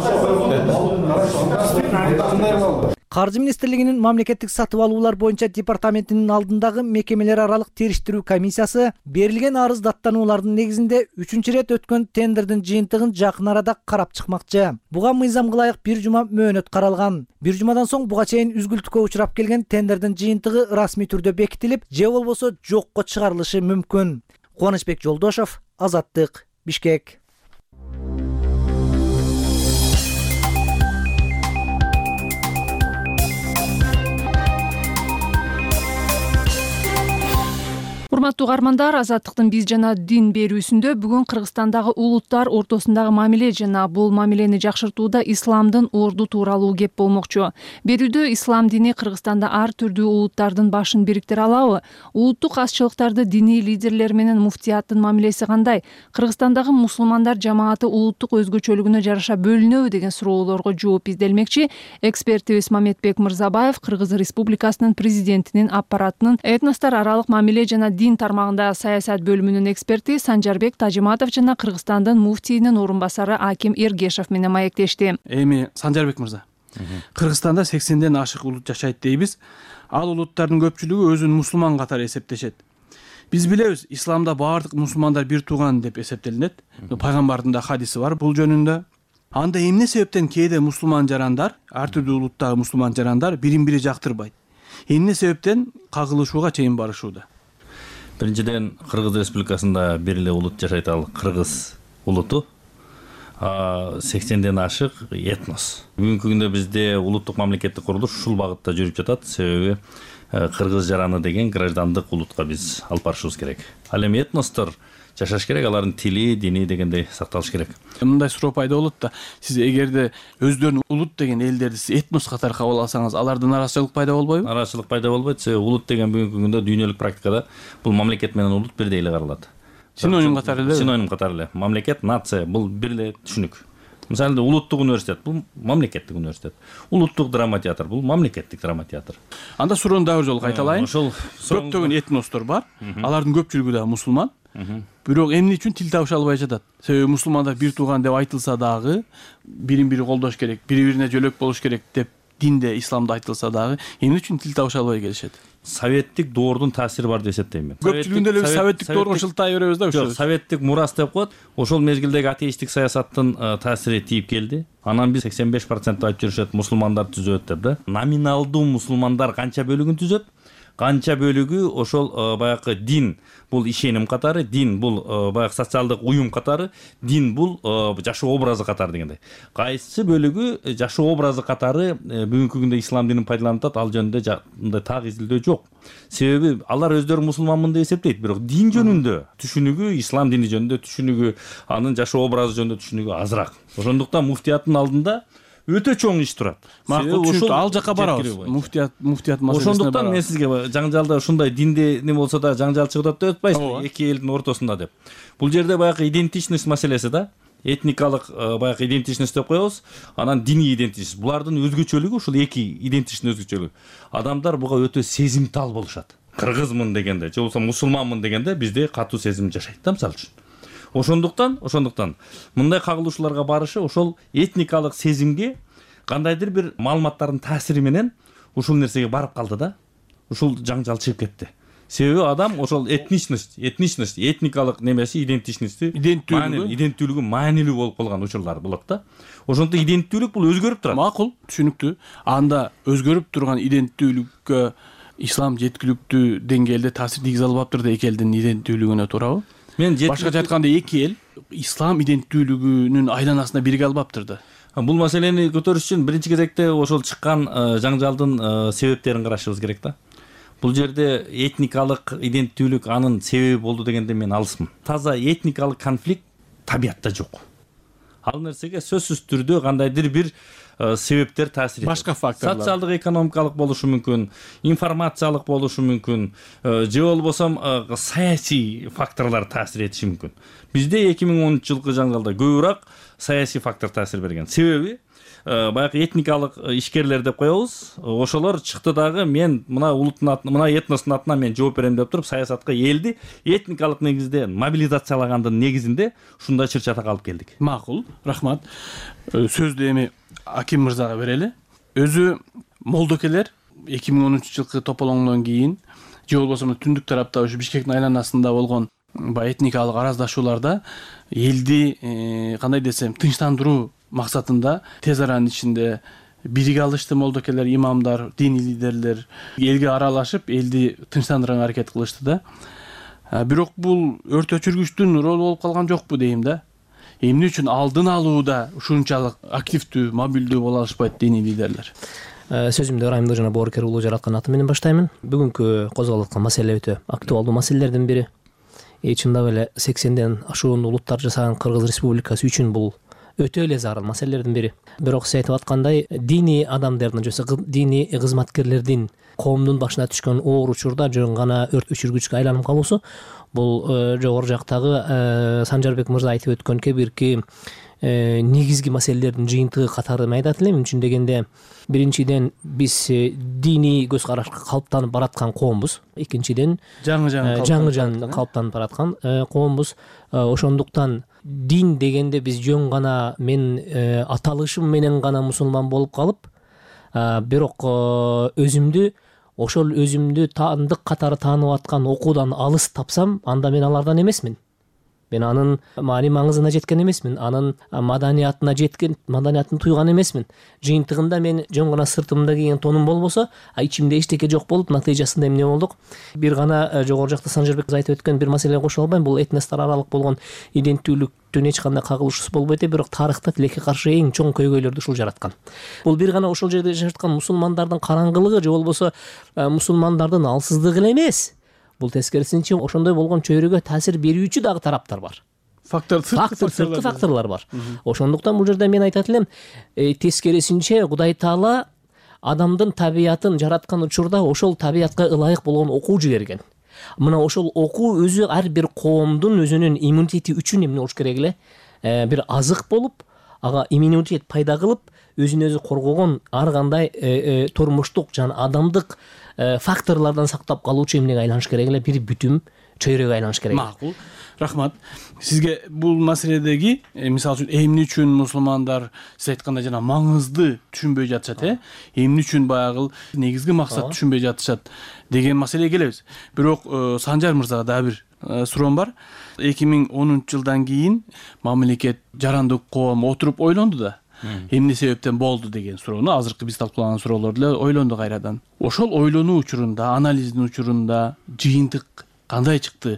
[SPEAKER 16] коюп.
[SPEAKER 10] Каржы министрлигинин мамлекеттик сатып алуулар боюнча департаментинин алдындагы мекемелер аралык териштирүү комиссиясы берилген арыз даттануулардын негизинде үчүнчү ирет өткөн тендердин жыйынтыгын жакын арада карап чыкмакчы. Буга мыйзамга ылайык бир жума мөөнөт каралган. Бир жумадан соң буга чейин үзгүлтүккө учурап келген тендердин жыйынтыгы расмий түрдө бекитилип, же болбосо жокко чыгарылышы мүмкүн. Кубанычбек Жолдошов, Азаттык, Бишкек.
[SPEAKER 1] Урматтуу угармандар, Азаттыктын биз жана дин берүүсүндө бүгүн Кыргызстандагы улуттар ортосундагы мамиле жана бул мамилени жакшыртууда исламдын орду тууралуу кеп болмокчу. Берүүдө ислам дини Кыргызстанда ар түрдүү улуттардын башын бириктире алабы? Улуттук азчылыктарды диний лидерлер менен муфтияттын мамилеси кандай? Кыргызстандагы мусулмандар жамааты улуттук өзгөчөлүгүнө жараша бөлүнөбү деген суроолорго жооп изделмекчи. Экспертибиз Мамедбек Мырзабаев Кыргыз Республикасынын президентинин аппаратынын этностор аралык мамиле жана дин тармагында саясат бөлүмүнүн эксперти Санжарбек Тажиматов жана Кыргызстандын муфтийинин орун басары Аким Эргешев менен маектешти.
[SPEAKER 17] Эми Санжарбек мырза, Кыргызстанда сексенден ашык улут жашайт дейбиз. Ал улуттардын көпчүлүгү өзүн мусулман катары эсептешет. Биз билебиз, исламда баардык мусулмандар бир тууган деп эсептелинет. Пайгамбардын да хадиси бар бул жөнүндө. Анда эмне себептен кээде мусулман жарандар, ар түрдүү улуттагы мусулман жарандар бирин бири жактырбайт? Эмне себептен кагылышууга чейин барышууда?
[SPEAKER 18] Биринчиден, Кыргыз Республикасында бир эле улут жашайт, ал кыргыз улуту. сексенден ашык этнос. Бүгүнкү күндө бизде улуттук мамлекеттик курулуш ушул багытта жүрүп жатат. Себеби кыргыз жараны деген граждандык улутка биз алып барышыбыз керек. Ал эми этностор жашаш керек, алардын тили, дини дегендей сакталыш керек.
[SPEAKER 17] Мындай суроо пайда болот да, сиз эгерде өздөрүн улут деген элдерди сиз этнос катары кабыл алсаңыз, алардын арачылык пайда болбойбу?
[SPEAKER 18] Арачылык пайда болбойт. Себеби улут деген бүгүнкү күндө дүйнөлүк практикада бул мамлекет менен улут бирдей эле каралат.
[SPEAKER 17] Синоним катары эле?
[SPEAKER 18] Синоним катары эле. Мамлекет, нация бул бир эле түшүнүк. Мисалы, улуттук университет бул мамлекеттик университет. Улуттук драма театр бул мамлекеттик драма театр.
[SPEAKER 17] Анда суроону дагы бир жолу кайталайын.
[SPEAKER 18] Ошол
[SPEAKER 17] көптөгөн этностор бар. Алардын көпчүлүгү да мусулман. Бирок эмне үчүн тил табыша албай жатат? Себеби мусулмандар бир тууган деп айтылса дагы, бирин бири колдош керек, бири-бирине жөлөк болуш керек деп динде, исламда айтылса дагы, эмне үчүн тил табыша албай келишет?
[SPEAKER 18] Советтик доордун таасири бар деп эсептейм мен.
[SPEAKER 17] Көпчүлүгүндө эле советтик доорго шылтай беребиз да.
[SPEAKER 18] Жок, советтик мурас деп коет. Ошол мезгилдеги атеисттик саясаттын таасири тийип келди. Анан биз сексен беш процент айтып жүрүшөт, мусулмандар түзөт деп да. Номиналдуу мусулмандар канча бөлүгүн түзөт? Канча бөлүгү ошол баягы дин бул ишеним катары, дин бул баягы социалдык уюм катары, дин бул жашоо образы катары дегендей. Кайсы бөлүгү жашоо образы катары бүгүнкү күндө ислам динин пайдаланып атат, ал жөнүндө мындай так изилдөө жок. Себеби алар өздөрү мусулманмын деп эсептейт, бирок дин жөнүндө түшүнүгү, ислам дини жөнүндө түшүнүгү, анын жашоо образы жөнүндө түшүнүгү азыраак. Ошондуктан муфтияттын алдында өтө чоң иш турат.
[SPEAKER 17] Макул, ушул ал жакка барабыз. Муфтият, муфтият маселесине барабыз.
[SPEAKER 18] Ошондуктан мен сизге жаңжалда ушундай динде не болсо да жаңжал чыгып атат деп атпайсызбы, эки элдин ортосунда деп. Бул жерде баягы идентичность маселеси да, этникалык баягы идентичность деп коебуз, анан диний идентичность. Булардын өзгөчөлүгү ушул эки идентичность өзгөчөлүгү. Адамдар буга өтө сезимтал болушат. Кыргызмын дегенде, же болбосо мусулманмын дегенде бизде катуу сезим жашайт да, мисалы үчүн. Ошондуктан, ошондуктан мындай кагылышууларга барышы ошол этникалык сезимге кандайдыр бир маалыматтардын таасири менен ушул нерсеге барып калды да. Ушул жаңжал чыгып кетти. Себеби адам ошол этничность, этничность, этникалык немеси, идентичности, иденттүүлүгү, иденттүүлүгү маанилүү болуп калган учурлар болот да. Ошондо иденттүүлүк бул өзгөрүп турат.
[SPEAKER 17] Макул, түшүнүктүү. Анда өзгөрүп турган иденттүүлүккө ислам жеткиликтүү деңгээлде таасир тийгизе албаптыр да эки элдин иденттүүлүгүнө, туурабы?
[SPEAKER 18] Мен
[SPEAKER 17] башкача айтканда эки эл ислам иденттүүлүгүнүн айланасына бирге албаптыр да.
[SPEAKER 18] Бул маселени көтөрүш үчүн биринчи кезекте ошол чыккан жаңжалдын себептерин карашыбыз керек да. Бул жерде этникалык иденттүүлүк анын себеби болду дегенде мен алысмын. Таза этникалык конфликт табиятта жок. ал нерсеге сөзсүз түрдө кандайдыр бир себептер таасир этет.
[SPEAKER 17] Башка факторлар.
[SPEAKER 18] Социалдык, экономикалык болушу мүмкүн, информациялык болушу мүмкүн, же болбосо саясий факторлор таасир этиши мүмкүн. Бизде эки миң онунчу жылкы жаңгалда көбүрөөк саясий фактор таасир берген. Себеби баягы этникалык ишкерлер деп коебуз. Ошолор чыкты дагы мен мына улуттун атынан, мына этностун атынан мен жооп берем деп туруп саясатка элди этникалык негизде мобилизациялагандын негизинде ушундай чыр-чатак алып келдик.
[SPEAKER 17] Макул, рахмат. Сөздү эми Аким мырзага берели. Өзү молдокелер эки миң онунчу жылкы тополоңдон кийин же болбосо түндүк тарапта ушу Бишкектин айланасында болгон баягы этникалык араздашууларда элди кандай десем тынчтандыруу максатында тез аранын ичинде бириге алышты молдокелер, имамдар, диний лидерлер элге аралашып, элди тынчтандырганга аракет кылышты да. Бирок бул өрт өчүргүчтүн ролу болуп калган жокпу дейм да. Эмне үчүн алдын алууда ушунчалык активдүү, мобилдүү боло алышпайт диний лидерлер?
[SPEAKER 19] Сөзүмдү ырайымдуу жана боорукер улуу жараткан аты менен баштаймын. Бүгүнкү козголуп аткан маселе өтө актуалдуу маселелердин бири. И чындап эле сексенден ашуун улуттар жасаган Кыргыз Республикасы үчүн бул өтө эле зарыл маселелердин бири. Бирок сиз айтып аткандай, диний адамдардын же диний кызматкерлердин коомдун башына түшкөн оор учурда жөн гана өрт өчүргүчкө айланып калуусу бул жогору жактагы Санжарбек мырза айтып өткөн кебирки негизги маселелердин жыйынтыгы катары мен айтат элем. Үчүн дегенде биринчиден биз диний көз карашка калыптанып бараткан коомбуз. Экинчиден
[SPEAKER 17] жаңы
[SPEAKER 19] жаңы жаңы калыптанып бараткан коомбуз. Ошондуктан дин дегенде биз жөн гана мен аталышым менен гана мусулман болуп калып, бирок өзүмдү ошол өзүмдү таандык катары таанып аткан окуудан алыс тапсам, анда мен алардан эмесмин. Мен анын маани маңызына жеткен эмесмин, анын маданиятына жеткен, маданиятын туйган эмесмин. Жыйынтыгында мен жөн гана сыртымда кийген тонум болбосо, а ичимде эчтеке жок болуп, натыйжасында эмне болдук? Бир гана жогору жакта Санжарбек айтып өткөн бир маселеге кошо албайм. Бул этностор аралык болгон иденттүүлүктүн эч кандай кагылышуусу болбойт, бирок тарыхта тилекке каршы эң чоң көйгөйлөрдү ушул жараткан. Бул бир гана ошол жерде жашаткан мусулмандардын караңгылыгы же болбосо мусулмандардын алсыздыгы эле эмес. Бул тескерисинче ошондой болгон чөйрөгө таасир берүүчү дагы тараптар бар.
[SPEAKER 17] Фактор,
[SPEAKER 19] сырткы факторлор бар. Ошондуктан бул жерде мен айтат элем, тескерисинче Кудай Таала адамдын табиятын жараткан учурда ошол табиятка ылайык болгон окуу жиберген. Мына ошол окуу өзү ар бир коомдун өзүнүн иммунитети үчүн эмне болуш керек эле? Бир азык болуп, ага иммунитет пайда кылып, өзүн өзү коргогон ар кандай турмуштук жана адамдык факторлордон сактап калуучу эмнеге айланыш керек эле? Бир бүтүм чөйрөгө айланыш керек.
[SPEAKER 17] Макул. Рахмат. Сизге бул маселедеги, мисалы үчүн эмне үчүн мусулмандар сиз айткандай жана маңызды түшүнбөй жатышат, э? Эмне үчүн баягы негизги максат түшүнбөй жатышат деген маселеге келебиз. Бирок Санжар мырзага дагы бир суроом бар. эки миң онунчу жылдан кийин мамлекет жарандык коом отуруп ойлонду да. Эмне себептен болду деген суроону, азыркы биз талкуулаган суроолорду эле ойлонду кайрадан. Ошол ойлонуу учурунда, анализдин учурунда жыйынтык кандай чыкты?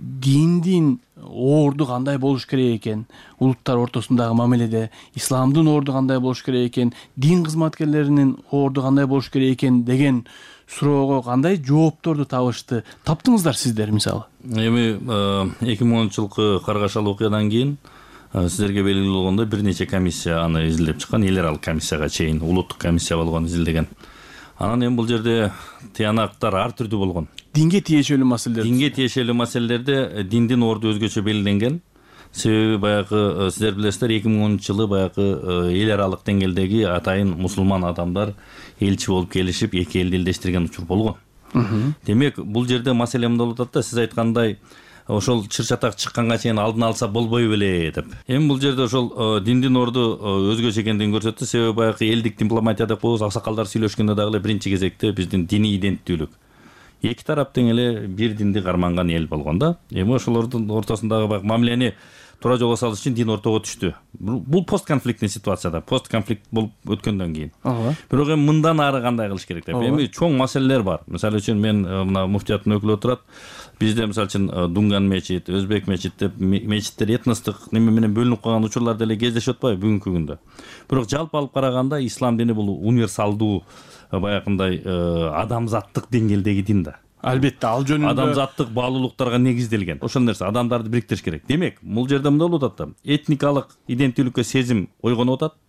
[SPEAKER 17] Диндин орду кандай болуш керек экен? Улуттар ортосундагы мамиледе исламдын орду кандай болуш керек экен? Дин кызматкерлеринин орду кандай болуш керек экен деген суроого кандай жоопторду табышты? Таптыңыздар сиздер мисалы?
[SPEAKER 18] Эми эки миң онунчу жылкы каргашал окуядан кийин сиздерге белгилүү болгондой бир нече комиссия аны изилдеп чыккан, эл аралык комиссияга чейин улуттук комиссия болгон, изилдеген. Анан эми бул жерде тыянактар ар түрдүү болгон.
[SPEAKER 17] Динге тиешелүү маселелер.
[SPEAKER 18] Динге тиешелүү маселелерде диндин орду өзгөчө белгиленген. Себеби баягы сиздер билесиздер, эки миң онунчу жылы баягы эл аралык деңгээлдеги атайын мусулман адамдар элчи болуп келишип, эки элди элдештирген учур болгон. Демек, бул жерде маселе эмне болуп атат да, сиз айткандай ошол чыр-чатак чыкканга чейин алдын алса болбой беле деп. Эми бул жерде ошол диндин орду өзгөчө экендигин көрсөттү. Себеби баягы элдик дипломатия деп коебуз, аксакалдар сүйлөшкөндө дагы эле биринчи кезекте биздин диний иденттүүлүк. Эки тарап тең эле бир динди карманган эл болгон да. Эми ошолордун ортосундагы баягы мамилени туура жолго салыш үчүн дин ортого түштү. Бул постконфликтный ситуацияда, постконфликт болуп өткөндөн кийин. Бирок эми мындан ары кандай кылыш керек деп. Эми чоң маселелер бар. Мисалы үчүн мен мына муфтияттын өкүлү отурат. Бизде мисалы үчүн Дунган мечит, Өзбек мечит деп мечиттер этностук неме менен бөлүнүп калган учурлар деле кездешип атпайбы бүгүнкү күндө. Бирок жалпы алып караганда ислам дини бул универсалдуу баягындай адамзаттык деңгээлдеги дин да.
[SPEAKER 17] албетте ал жөнүндө
[SPEAKER 18] адамзаттык баалуулуктарга негизделген ошол нерсе адамдарды бириктириш керек. Демек бул жерде мындай болуп атат да, этникалык иденттүүлүккө сезим ойгонуп атат.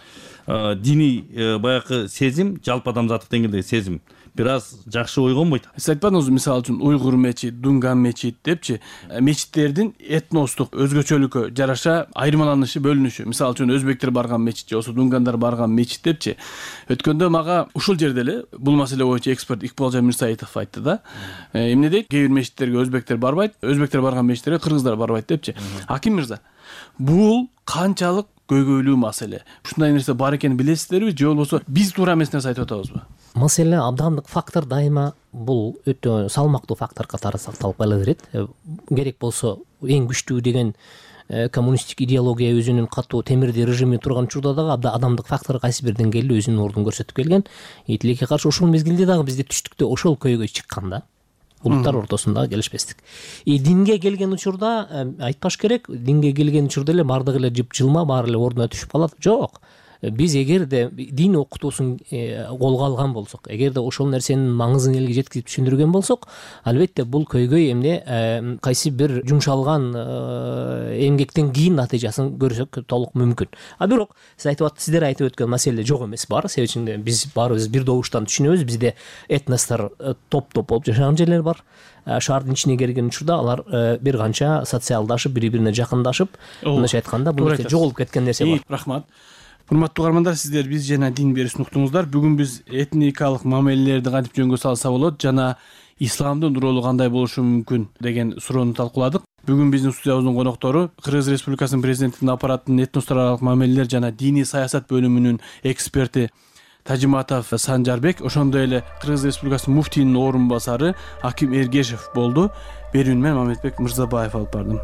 [SPEAKER 18] Диний баягы сезим, жалпы адамзаттык деңгээлдеги сезим бир аз жакшы ойгонбойт.
[SPEAKER 17] Сиз айтпадыңызбы, мисалы үчүн уйгур мечит, дунган мечит депчи, мечиттердин этностук өзгөчөлүккө жараша айырмаланышы, бөлүнүшү. Мисалы үчүн өзбектер барган мечит же болсо дунгандар барган мечит депчи. Өткөндө мага ушул жерде эле бул маселе боюнча эксперт Икбалжан Мирсаитов айтты да. Эмне дейт? Кээ бир мечиттерге өзбектер барбайт, өзбектер барган мечиттерге кыргыздар барбайт депчи. Аким мырза, бул канчалык көйгөйлүү маселе? Ушундай нерсе бар экенин билесиздерби же болбосо биз туура эмес нерсе айтып атабызбы?
[SPEAKER 19] Маселе абдандык фактор дайыма бул өтө салмактуу фактор катары сакталып кала берет. Керек болсо эң күчтүү деген коммунисттик идеология өзүнүн катуу темирди режими турган учурда дагы адамдык фактор кайсы бир деңгээлде өзүнүн ордун көрсөтүп келген. Тилекке каршы ошол мезгилде дагы бизде түштүктө ошол көйгөй чыккан да. Улуттар ортосунда келишпестик. И динге келген учурда айтпаш керек, динге келген учурда эле бардыгы эле жып жылма, баары эле ордуна түшүп калат. Жок. Биз эгерде дин окутуусун колго алган болсок, эгерде ошол нерсенин маңызын элге жеткирип түшүндүргөн болсок, албетте бул көйгөй эмне кайсы бир жумшалган эмгектен кийин натыйжасын көрсөк толук мүмкүн. А бирок сиз айтып сиздер айтып өткөн маселе жок эмес бар. Себеби үчүн биз баарыбыз бир добуштан түшүнөбүз. Бизде этностор топ-топ болуп жашаган жерлер бар. Шаардын ичине келген учурда алар бир канча социалдашып, бири-бирине жакындашып, мындайча айтканда бул жоголуп кеткен нерсе бар.
[SPEAKER 17] Рахмат. Урматтуу угармандар, сиздер биз жана дин берүүсүн уктуңуздар. Бүгүн биз этникалык мамилелерди кантип жөнгө салса болот жана исламдын ролу кандай болушу мүмкүн деген суроону талкууладык. Бүгүн биздин студиябыздын коноктору Кыргыз Республикасынын президентинин аппаратынын этностор аралык мамилелер жана диний саясат бөлүмүнүн эксперти Тажиматов Санжарбек, ошондой эле Кыргыз Республикасынын муфтийинин орун басары Аким Эргешев болду. Берүүнү мен Мамедбек Мырзабаев алып бардым.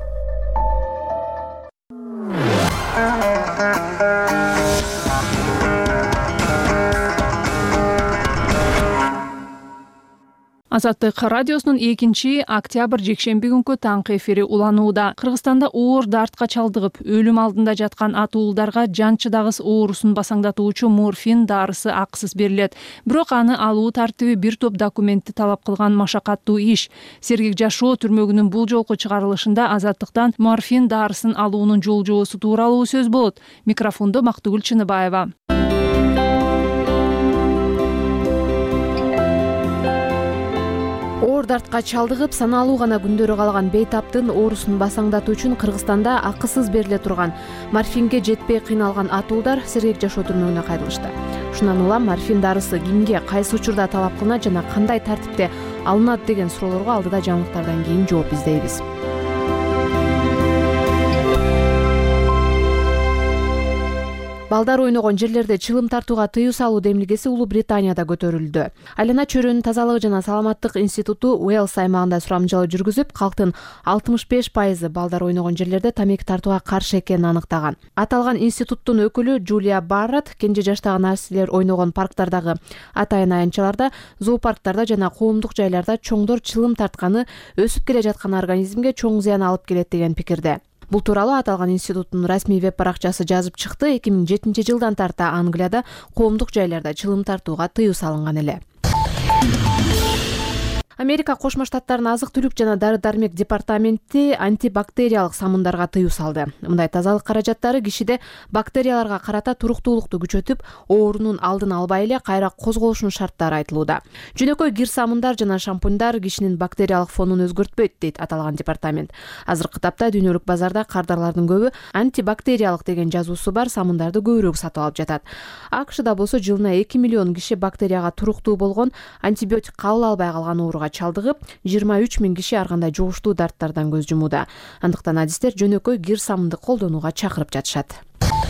[SPEAKER 1] Азаттык радиосунун экинчи октябрь жекшемби күнкү таңкы эфири уланууда. Кыргызстанда оор дартка чалдыгып, өлүм алдында жаткан атуулдарга жан чыдагыс оорусун басаңдатуучу морфин дарысы акысыз берилет. Бирок аны алуу тартиби бир топ документти талап кылган машакаттуу иш. Сергек жашоо түрмөгүнүн бул жолку чыгарылышында Азаттыктан морфин дарысын алуунун жол жоосу тууралуу сөз болот. Микрофондо Мактыгүл Чыныбаева. Оор дартка чалдыгып, саналуу гана күндөрү калган бейтаптын оорусун басаңдатуу үчүн Кыргызстанда акысыз бериле турган морфинге жетпей кыйналган атуулдар Сергек жашоо түрмөгүнө кайрылышты. Шундан улам морфин дарысы кимге, кайсы учурда талап кылынат жана кандай тартипте алынат деген суроолорго алдыда жаңылыктардан кийин жооп издейбиз. Балдар ойногон жерлерде чылым тартууга тыюу салуу демилгеси Улуу Британияда көтөрүлдү. Айлана чөйрөнүн тазалыгы жана саламаттык институту Уэльс аймагында сурамжылоо жүргүзүп, калктын алтымыш беш пайызы балдар ойногон жерлерде тамеки тартууга каршы экенин аныктаган. Аталган институттун өкүлү Джулия Барретт кенже жаштагы населер ойногон парктардагы атайын аянтчаларда, зоопарктарда жана коомдук жайларда чоңдор чылым тартканы өсүп келе жаткан организмге чоң зыян алып келет деген пикирде. Бул тууралуу аталган институттун расмий веб-баракчасы жазып чыкты. эки миң жетинчи жылдан тарта Англияда коомдук жайларда чылым тартууга тыюу салынган эле. Америка Кошмо Штаттарынын азык-түлүк жана дары-дармек департаменти антибактериялык самындарга тыюу салды. Мындай тазалык каражаттары кишиде бактерияларга карата туруктуулукту күчөтүп, оорунун алдын албай эле кайра козголушунун шарттары айтылууда. Жөнөкөй кир самындар жана шампуньдар кишинин бактериялык фонун өзгөртпөйт, дейт аталган департамент. Азыркы тапта дүйнөлүк базарда кардарлардын көбү антибактериялык деген жазуусу бар самындарды көбүрөөк сатып алып жатат. АКШда болсо жылына эки миллион киши бактерияга туруктуу болгон антибиотик кабыл албай калган ооруга чалдыгып, жыйырма үч миң киши ар кандай жугуштуу дарттардан көз жумууда. Андыктан адистер жөнөкөй кир самынды колдонууга чакырып жатышат.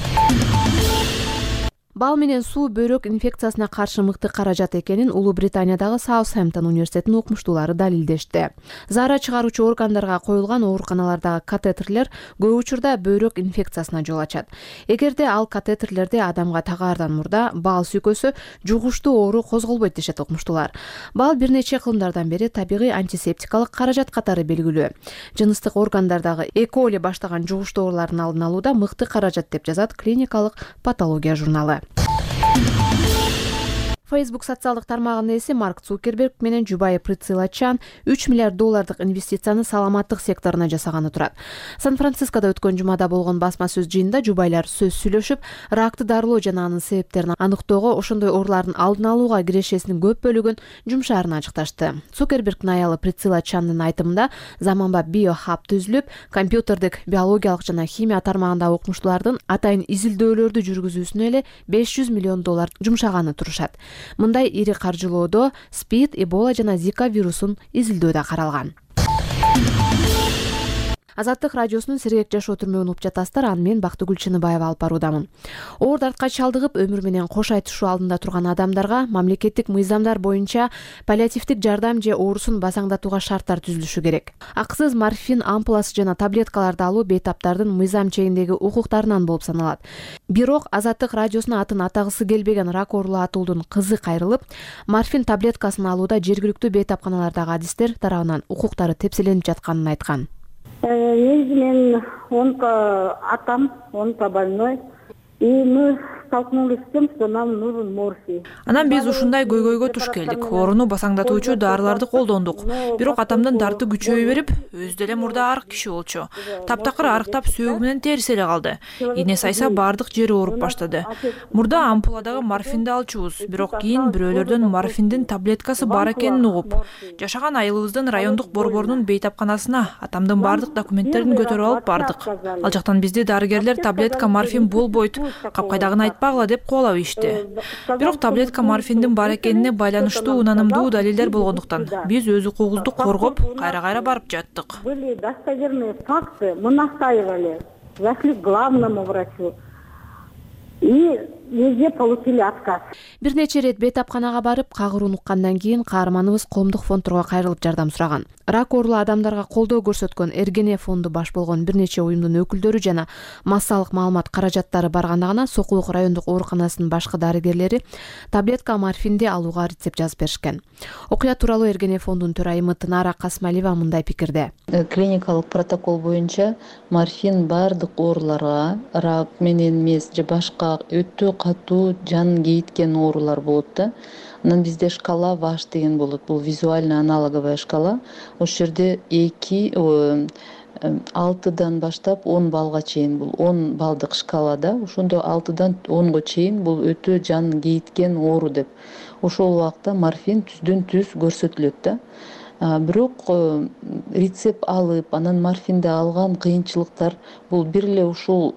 [SPEAKER 1] Бал менен суу бөйрөк инфекциясына каршы мыкты каражат экенин Улуу Британиядагы Саутгемптон университетинин окумуштуулары далилдешти. Заара чыгаруучу органдарга коюлган ооруканалардагы катетерлер көп учурда бөйрөк инфекциясына жол ачат. Эгерде ал катетерлерди адамга тагаардан мурда бал сүйкөсө, жугуштуу оору козголбойт дешет окумуштуулар. Бал бир нече кылымдардан бери табигый антисептикалык каражат катары белгилүү. Жыныстык органдардагы Э. коли баштаган жугуштуу оорулардын алдын алууда мыкты каражат деп жазат клиникалык патология журналы. Facebook социалдык тармагынын ээси Марк Цукерберг менен жубайы Прицила Чан үч миллиард доллардык инвестицияны саламаттык секторуна жасаганы турат. Сан-Францискодо өткөн жумада болгон басма сөз жыйынында жубайлар сөз сүйлөшүп, ракты дарылоо жана анын себептерин аныктоого, ошондой оорулардын алдын алууга кирешесинин көп бөлүгүн жумшаарын ачыкташты. Цукербергдин аялы Прицила Чандын айтымында заманбап биохаб түзүлүп, компьютердик, биологиялык жана химия тармагындагы окумуштуулардын атайын изилдөөлөрдү жүргүзүүсүнө эле беш жүз миллион доллар жумшаганы турушат. Мындай ири каржылоодо СПИД, Эбола жана Зика вирусун изилдөө да каралган. Азаттык радиосунун Сергек жашоо түрмөгүн угуп жатасыздар. Аны мен Бактыгүл Чыныбаева алып баруудамын. Оор дартка чалдыгып, өмүр менен кош айтышуу алдында турган адамдарга мамлекеттик мыйзамдар боюнча паллиативдик жардам же оорусун басаңдатууга шарттар түзүлүшү керек. Акысыз морфин ампуласы жана таблеткаларды алуу бейтаптардын мыйзам чегиндеги укуктарынан болуп саналат. Бирок Азаттык радиосуна атын атагысы келбеген рак оорулуу атуулдун кызы кайрылып, морфин таблеткасын алууда жергиликтүү бейтапканалардагы адистер тарабынан укуктары тепселенип жатканын айткан.
[SPEAKER 20] Негизи мен атам онкобольной, и мы столкнулись с тем, что нам нужен морфий.
[SPEAKER 21] Анан биз ушундай көйгөйгө туш келдик. Ооруну басаңдатуучу дарыларды колдондук. Бирок атамдын дарты күчөй берип, өзү деле мурда арык киши болчу. Таптакыр арыктап сөөгү менен териси эле калды. Ийне сайса бардык жери ооруп баштады. Мурда ампуладагы морфинди алчубуз, бирок кийин бирөөлөрдөн морфиндин таблеткасы бар экенин угуп, жашаган айылыбыздын райондук борборунун бейтапканасына атамдын бардык документтерин көтөрүп алып бардык. Ал жактан бизди дарыгерлер таблетка морфин болбойт, капкайдагын айтпагыла деп кубалап ийишти. Бирок таблетка морфиндин бар экенине байланыштуу унанымдуу далилдер болгондуктан биз өз укугубузду коргоп, кайра-кайра барып жаттык.
[SPEAKER 20] Были достоверные факты, мы настаивали, зашли к главному врачу. И везде получили отказ.
[SPEAKER 1] Бир нече ирет бейтапканага барып, кагырууну уккандан кийин каарманыбыз коомдук фондторго кайрылып жардам сураган. Рак оорулуу адамдарга колдоо көрсөткөн Эргене фонду баш болгон бир нече уюмдун өкүлдөрү жана массалык маалымат каражаттары барганда гана Сокулук райондук ооруканасынын башкы дарыгерлери таблетка морфинди алууга рецепт жазып беришкен. Окуя тууралуу Эргене фондунун төрайымы Тынара Касмалиева мындай пикирде.
[SPEAKER 22] Клиникалык протокол боюнча морфин бардык ооруларга, рак менен эмес же башка өтө катуу жан кейиткен оорулар болот да. Анан бизде шкала ваш деген болот. Бул визуально аналоговая шкала. Ошол жерде эки алтыдан баштап он балга чейин, бул он балдык шкалада, ошондо алтыдан онго чейин бул өтө жан кейиткен оору деп. Ошол убакта морфин түздөн түз көрсөтүлөт да. Бирок рецепт алып, анан морфинди алган кыйынчылыктар бул бир эле ушул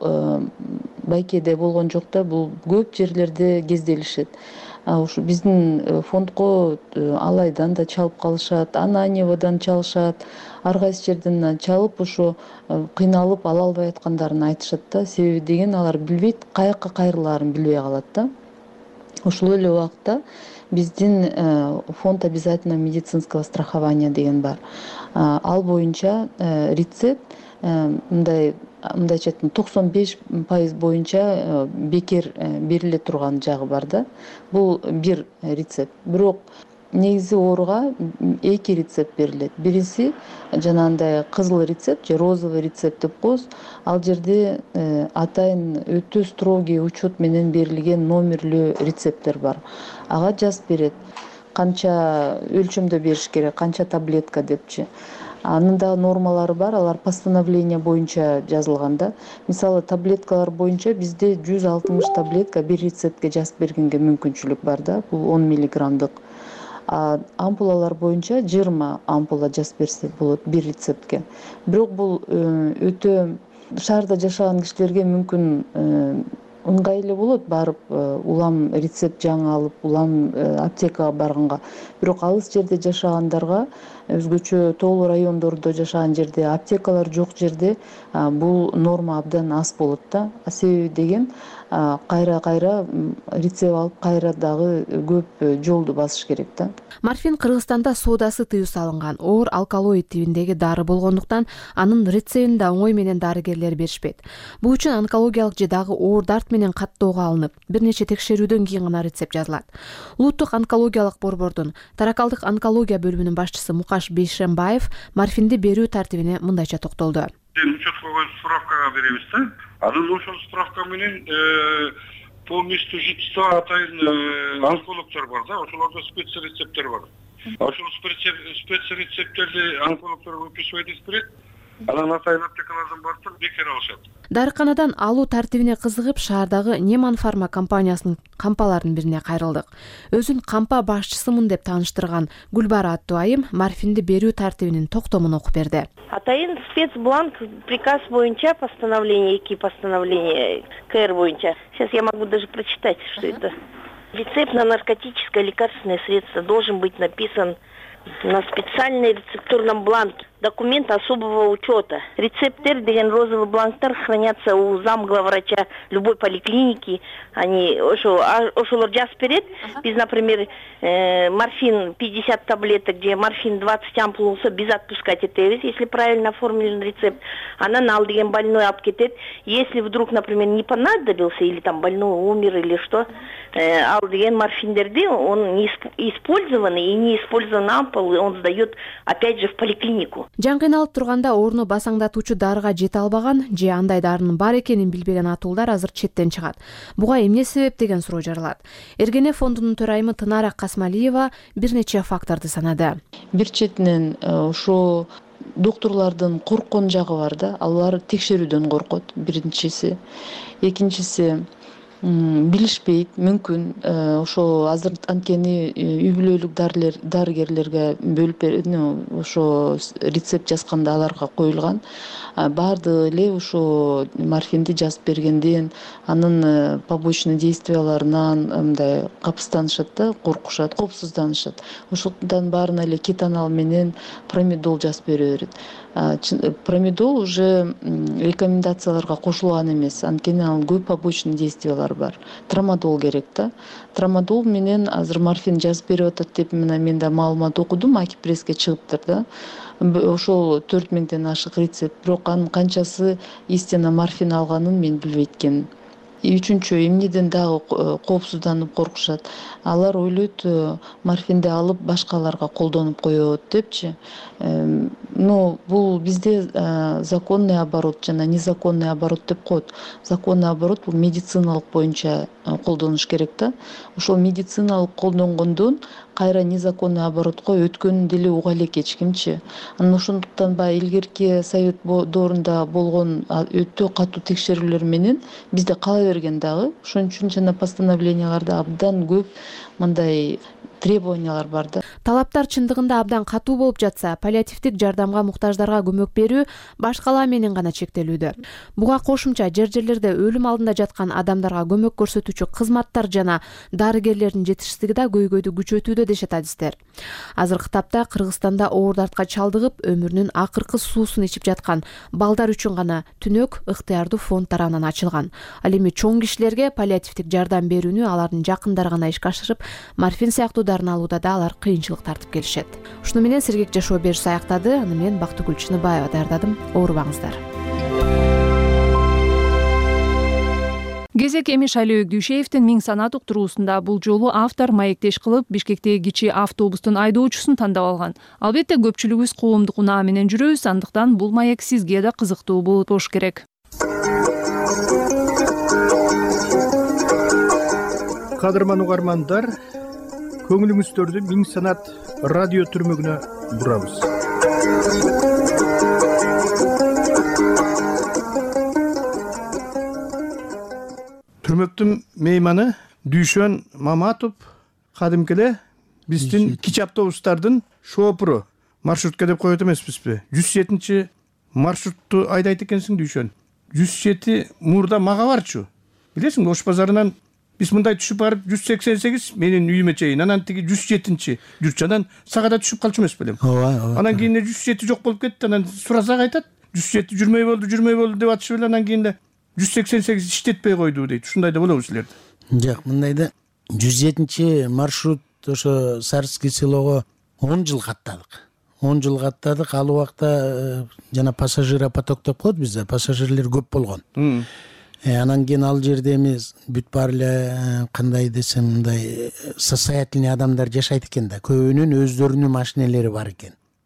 [SPEAKER 22] Байкеде болгон жок да, бул көп жерлерде кезделишет. Ушу биздин фондко Алайдан да чалып калышат, Ананьеводан чалышат, ар кайсы жерден чалып ошо кыйналып ала албай аткандарын айтышат да. Себеби деген алар билбейт, каяка кайрылаарын билбей калат да. Ошол эле убакта биздин фонд обязательного медицинского страхования деген бар. Ал боюнча рецепт мындай мындайча айтканда токсон беш пайыз боюнча бекер бериле турган жагы бар да. Бул бир рецепт. Бирок негизи ооруга эки рецепт берилет. Биринчиси жанагындай кызыл рецепт же розовый рецепт деп коебуз. Ал жерде атайын өтө строгий учет менен берилген номерлүү рецепттер бар. Ага жазып берет. Канча өлчөмдө бериш керек, канча таблетка депчи. Анын да нормалары бар, алар постановление боюнча жазылган да. Мисалы таблеткалар боюнча бизде жүз алтымыш таблетка бир рецептке жазып бергенге мүмкүнчүлүк бар да. Бул он миллиграммдык. Ампулалар боюнча жыйырма ампула жазып берсе болот бир рецептке. Бирок бул өтө шаарда жашаган кишилерге мүмкүн ыңгайлуу болот, барып улам рецепт жаңы алып, улам аптекага барганга. Бирок алыс жерде жашагандарга, өзгөчө тоолуу райондордо жашаган жерде, аптекалар жок жерде бул норма абдан аз болот да. Себеби деген кайра-кайра рецепт алып, кайра дагы көп жолду басыш керек да.
[SPEAKER 1] Морфин Кыргызстанда соодасы тыюу салынган оор алкалоид тибиндеги дары болгондуктан анын рецептин да оңой менен дарыгерлер беришпейт. Бул үчүн онкологиялык же дагы оор дарт менен каттоого алынып, бир нече текшерүүдөн кийин гана рецепт жазылат. Улуттук онкологиялык борбордун таракалдык онкология бөлүмүнүн башчысы Мукаш Бейшембаев морфинди берүү тартибине мындайча токтолду.
[SPEAKER 23] Учеткага справкага беребиз да. Анан ошол справка менен
[SPEAKER 3] по месту жительства атайын онкологдор бар да, ошолордо спецрецепттер бар. Ошол спецрецепттерди онкологдор выписывать берет. Анан атайын аптекалардан барып бекер алышат.
[SPEAKER 4] Дарыканадан алуу тартибине кызыгып, шаардагы Неман Фарма компаниясынын кампаларынын бирине кайрылдык. Өзүн кампа башчысымын деп тааныштырган Гүлбара аттуу айым морфинди берүү тартибинин токтомун окуп берди.
[SPEAKER 23] Атайын спецбланк приказ боюнча постановление, эки постановление КР боюнча. Сейчас я могу даже прочитать, что это. Рецепт на наркотическое лекарственное средство должен быть написан на специальном рецептурном бланке. Документ особого учета. Рецептер деген розовый бланктар хранятся у замглавврача любой поликлиники. Они ошолор жазып берет. Биз, например, э, морфин пятьдесят таблеток, где морфин двадцать ампул болсо, биз отпускать этебиз, если правильно оформлен рецепт. Анан ал деген больной алып кетет. Если вдруг, например, не понадобился, или там больной умер, или что, э, ал деген морфиндерди, он не использованный и не использованный ампул, он сдает опять же в поликлинику.
[SPEAKER 4] Жан кыйналып турганда орну басаңдатуучу дарыга жете албаган же андай дарынын бар экенин билбеген атуулдар азыр четтен чыгат. Буга эмне себеп деген суроо жаралат. Эргене фондунун төрайымы Тынара Касмалиева бир нече факторду санады.
[SPEAKER 22] Бир четинен ошо докторлордун корккон жагы бар да, алар текшерүүдөн коркот, биринчиси. Экинчиси билишпейт, мүмкүн ошо азыр анткени үй бүлөлүк дарыгерлерге бөлүп ошо рецепт жазганда аларга коюлган. Баардыгы эле ошо морфинди жазып бергенден, анын побочный действияларынан мындай капсызданышат да, коркушат, коопсузданышат. Ошондон баарына эле кетанал менен промедол жазып бере берет. Промедол уже рекомендацияларга кошулган эмес, анткени анын көп побочный действиялары бар. Трамадол керек да. Трамадол менен азыр морфин жазып берип атат деп мен да маалымат окудум, Акипресске чыгыптыр да. Ошол төрт миңден ашык рецепт, бирок анын канчасы истина морфин алганын мен билбейт экенмин. Үчүнчү, эмнеден дагы коопсузданып коркушат. Алар ойлойт, морфинди алып башкаларга колдонуп коет депчи. Но бул бизде законный оборот жана незаконный оборот деп коет. Законный оборот бул медициналык боюнча колдонуш керек да. Ошол медициналык колдонгондон кайра незаконный оборотко өткөнүн деле уга элек эч кимчи. Анан ошондуктан баягы илгерки совет доорунда болгон өтө катуу текшерүүлөр менен бизде кала берген дагы. Ошон үчүн жана постановленияларда абдан көп мындай требованиялар бар да.
[SPEAKER 4] Талаптар чындыгында абдан катуу болуп жатса, паллиативдик жардамга муктаждарга көмөк берүү башкала менен гана чектелүүдө. Буга кошумча жер-жерлерде өлүм алдында жаткан адамдарга көмөк көрсөтүүчү кызматтар жана дарыгерлердин жетишсиздиги да көйгөйдү күчөтүүдө дешет адистер. Азыркы тапта Кыргызстанда оордартка чалдыгып, өмүрүнүн акыркы суусун ичип жаткан балдар үчүн гана түнөк ыктыярдуу фонд тарабынан ачылган. Ал эми чоң кишилерге паллиативдик жардам берүүнү алардын жакындары гана ишке ашырып, морфин сыяктуу алууда да алар кыйынчылык тартып келишет. Ушуну менен сергек жашоо берүүсү аяктады. Аны мен Бактыгүл Чыныбаева даярдадым. Оорубаңыздар.
[SPEAKER 1] Кезек Эмиш Али Өгдүшеевдин Миң санат уктуруусунда бул жолу автор маектеш кылып Бишкектеги кичи автобустун айдоочусун тандап алган. Албетте көпчүлүгүбүз коомдук унаа менен жүрөбүз, андыктан бул маек сизге да кызыктуу болуш керек.
[SPEAKER 2] Кадырман угармандар, көңүлүңүздөрдү Миң санат радио түрмөгүнө бурабыз. Түрмөктүн мейманы Дүйшөн Маматов кадимки эле биздин кичи автобустардын шоопуру. Маршрутка деп коет эмеспизби? жүз жетинчи маршрутту айдайт экенсиң, Дүйшөн. жүз жети мурда мага барчу. Билесиңби, Ош базарынан биз мындай түшүп барып жүз сексен сегиз менин үйүмө чейин, анан тиги жүз жетинчи жүрчү, анан сагада түшүп калчу эмес белем. Ооба, ооба. Анан кийин жүз жети жок болуп кетти, анан сурасак айтат, жүз жети жүрмөй болду, жүрмөй болду деп атышып эле, анан кийин жүз сексен сегиз иштетпей койду дейт. Ушундай да болобу силерде?
[SPEAKER 24] Жок, мындай да жүз жетинчи маршрут ошо Сарский селого он жыл каттадык. он жыл каттадык. Ал убакта жана пассажиропоток деп коет бизде, пассажирлер көп болгон. Анан кийин ал жерде эмес бүт баары эле кандай десем мындай состоятельный адамдар жашайт экен да. Көбүнүн өздөрүнүн машинелери бар экен.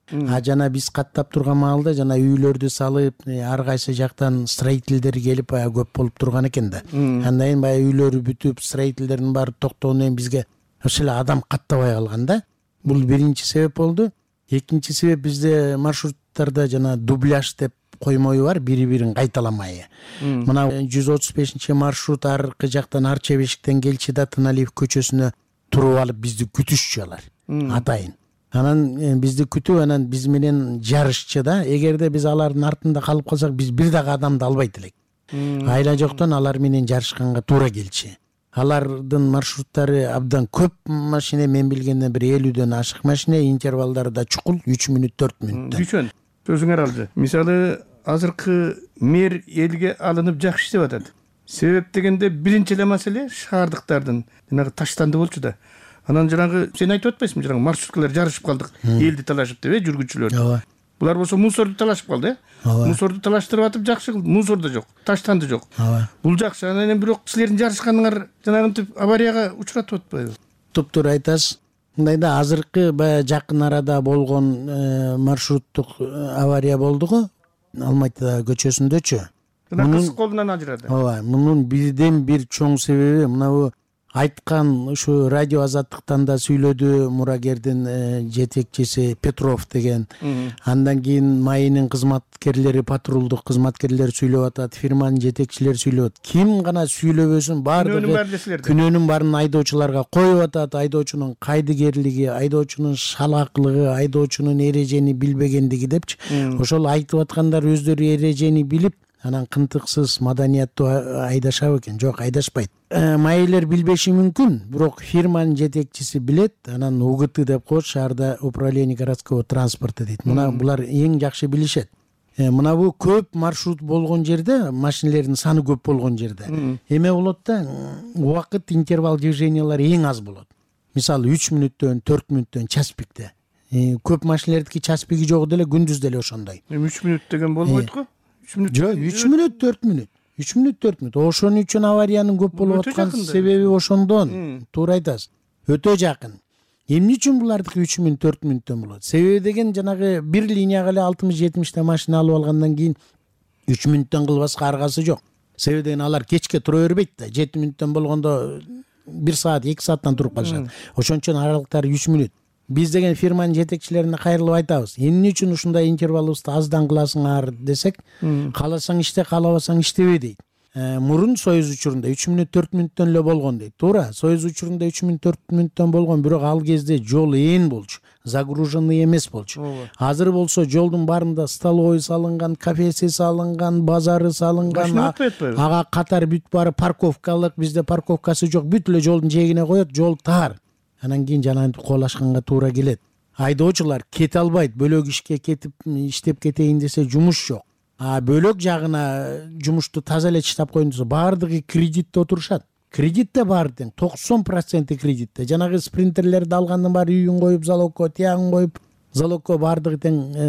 [SPEAKER 24] а жана биз каттап турган маалда жана үйлөрдү салып ар кайсы жактан строительдер келип баягы көп болуп турган экен да. Андан кийин баягы үйлөрү бүтүп строительдердин баары токтогондон кийин бизге ошол эле адам каттабай калган да. Бул биринчи себеп болду. Экинчи себеп бизде маршруттарда жана дубляж деп коймою бар, бири-бирин кайталамай. Мына жүз отуз бешинчи маршрут аркы жактан Арча бешиктен келчи да Тыналиев көчөсүнө туруп алып бизди күтүшчү алар. Атайын. Анан бизди күтүп, анан биз менен жарышчы да. Эгерде биз алардын артында калып калсак, биз бир дагы адамды албайт элек. Айла жоктон алар менен жарышканга туура келчи. Алардын маршруттары абдан көп машина, мен билгенден бир элүүдөн ашык машина, интервалдары да чукул, үч мүнөт, төрт мүнөттөн.
[SPEAKER 17] Күчөн, сөзүңөр алды. Мисалы, азыркы мэр элге алынып жакшы иштеп атат. Себеп дегенде биринчи эле маселе шаардыктардын жанагы таштанды болчу да. Анан жанагы сен айтып атпайсыңбы, жанагы маршруткалар жарышып калдык, элди талашып деп, жүргүнчүлөр. Ооба. Булар болсо мусорду талашып калды, э? Мусорду талаштырып атып жакшы кылды, мусор да жок, таштанды жок. Бул жакшы. Анан бирок силердин жарышканыңар жанагынтип аварияга учуратып атпайбы?
[SPEAKER 24] Туптуура айтасыз. Мындай да азыркы баягы жакын арада болгон маршруттук авария болду го, Алмайта көчөсүндөчү.
[SPEAKER 17] Жана кыз колунан ажырады.
[SPEAKER 24] Ооба, мунун бирден бир чоң себеби мына бу айткан ушу радио Азаттыктан да сүйлөдү мурагердин жетекчиси Петров деген. Андан кийин майынын кызматкерлери, патрулдук кызматкерлер сүйлөп атат, фирманын жетекчилери сүйлөп атат. Ким гана сүйлөбөсүн, баардыгы күнөөнүн баарын айдоочуларга коюп атат. Айдоочунун кайдыгерлиги, айдоочунун шалаклыгы, айдоочунун эрежени билбегендиги депчи. Ошол айтып аткандар өздөрү эрежени билип, анан кынтыксыз маданияттуу айдашабы экен? Жок, айдашпайт. Майылер билбеши мүмкүн, бирок фирманын жетекчиси билет. Анан УГТ деп коет, шаарда управление городского транспорта дейт. Мына булар эң жакшы билишет. Мына бу көп маршрут болгон жерде, машинелердин саны көп болгон жерде эме болот да, убакыт интервал движениялар эң аз болот. Мисалы үч мүнөттөн, төрт мүнөттөн час пикте. Көп машинелердики час пиги жок деле, күндүз деле ошондой.
[SPEAKER 17] үч мүнөт деген болбойт го?
[SPEAKER 24] Жок, үч мүнөт, төрт мүнөт. үч мүнөт, төрт мүнөт. Ошон үчүн авариянын көп болуп аткан себеби ошондон. Туура айтасыз. Өтө жакын. Эмне үчүн булардыкы үч мүнөт, төрт мүнөттөн болот? Себеби деген жанагы бир линияга эле алтымыш жетимиш та машина алып алгандан кийин үч мүнөттөн кылбаска аргасы жок. Себеби деген алар кечке тура бербейт да. жети мүнөттөн болгондо бир саат, эки сааттан туруп калышат. Ошон үчүн аралыктары үч мүнөт. Биз деген фирманын жетекчилерине кайрылып айтабыз. Эмне үчүн ушундай интервалыбызды аздан кыласыңар десек, кааласаң иште, каалабасаң иштебе дейт. Мурун Союз учурунда үч мүнөт, төрт мүнөттөн эле болгон дейт. Туура, Союз учурунда үч мүнөт, төрт мүнөттөн болгон, бирок ал кезде жол ээн болчу, загруженный эмес болчу. Азыр болсо жолдун баарында столовой салынган, кафеси салынган, базары салынган, ага катар бүт баары парковкалык, бизде парковкасы жок, бүт эле жолдун жээгине коет, жол тар. Анан кийин жанагынтип колашканга туура келет. Айдоочулар кете албайт, бөлөк ишке кетип иштеп кетейин десе жумуш жок. А бөлөк жагына жумушту таза эле чыштап коеюн десе баардыгы кредитте отурушат. Кредитте баары тең, токсон проценти кредитте. Жанагы спринтерлерди алгандын баары үйүн коюп, залогко, тиягын коюп, залогко баардыгы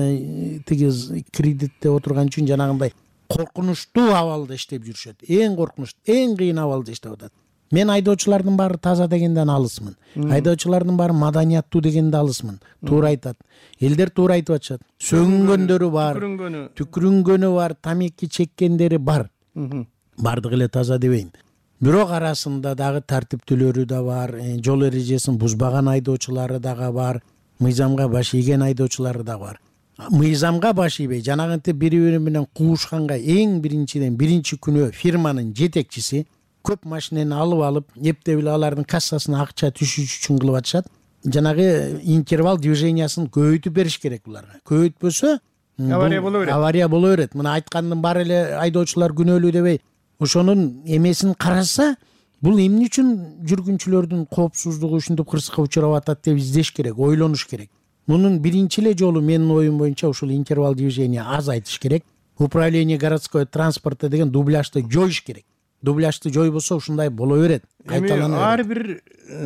[SPEAKER 24] тең тиги кредитте отурган үчүн жанагындай коркунучтуу абалда иштеп жүрүшөт. Эң коркунучтуу, эң кыйын абалда иштеп атат. Мен айдоочулардын баары таза дегенден алысмын. Айдоочулардын баары маданияттуу дегенде алысмын. Туура айтат. Элдер туура айтып атышат. Сөгүнгөндөрү бар, түкүрүнгөнү бар, тамеки чеккендери бар. Бардыгы эле таза дебейм. Бирок арасында дагы тартиптүүлөрү да бар, жол эрежесин бузбаган айдоочулары дагы бар, мыйзамга баш ийген айдоочулары да бар. Мыйзамга баш ийбей, жанагынтип бири-бири менен куушканга эң биринчиден биринчи күнөө фирманын жетекчиси көп машинени алып алып, эптеп эле алардын кассасына акча түшүш үчүн кылып атышат. Жанагы интервал движениясын көбөйтүп бериш керек буларга. Көбөйтпөсө
[SPEAKER 17] авария боло берет.
[SPEAKER 24] Авария боло берет. Мына айткандын баары эле айдоочулар күнөөлүү дебей, ошонун эмесин караса, бул эмне үчүн жүргүнчүлөрдүн коопсуздугу ушинтип кырсыкка учурап атат деп издеш керек, ойлонуш керек. Мунун биринчи эле жолу менин оюм боюнча ушул интервал движения азайтыш керек. Управление городского транспорта деген дубляжды жоюш керек. Дубляжды жойбосо ушундай боло берет.
[SPEAKER 17] Кайталана. Ар бир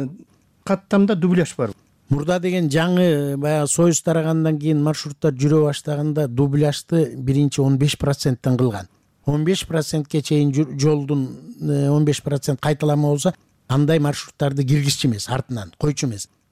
[SPEAKER 17] каттамда дубляж бар.
[SPEAKER 24] Мурда деген жаңы баягы Союз тарагандан кийин маршруттар жүрө баштаганда дубляжды биринчи он беш проценттен кылган. он беш процентке чейин жолдун он беш процент кайталама болсо, андай маршруттарды киргизчү эмес, артынан койчу эмес.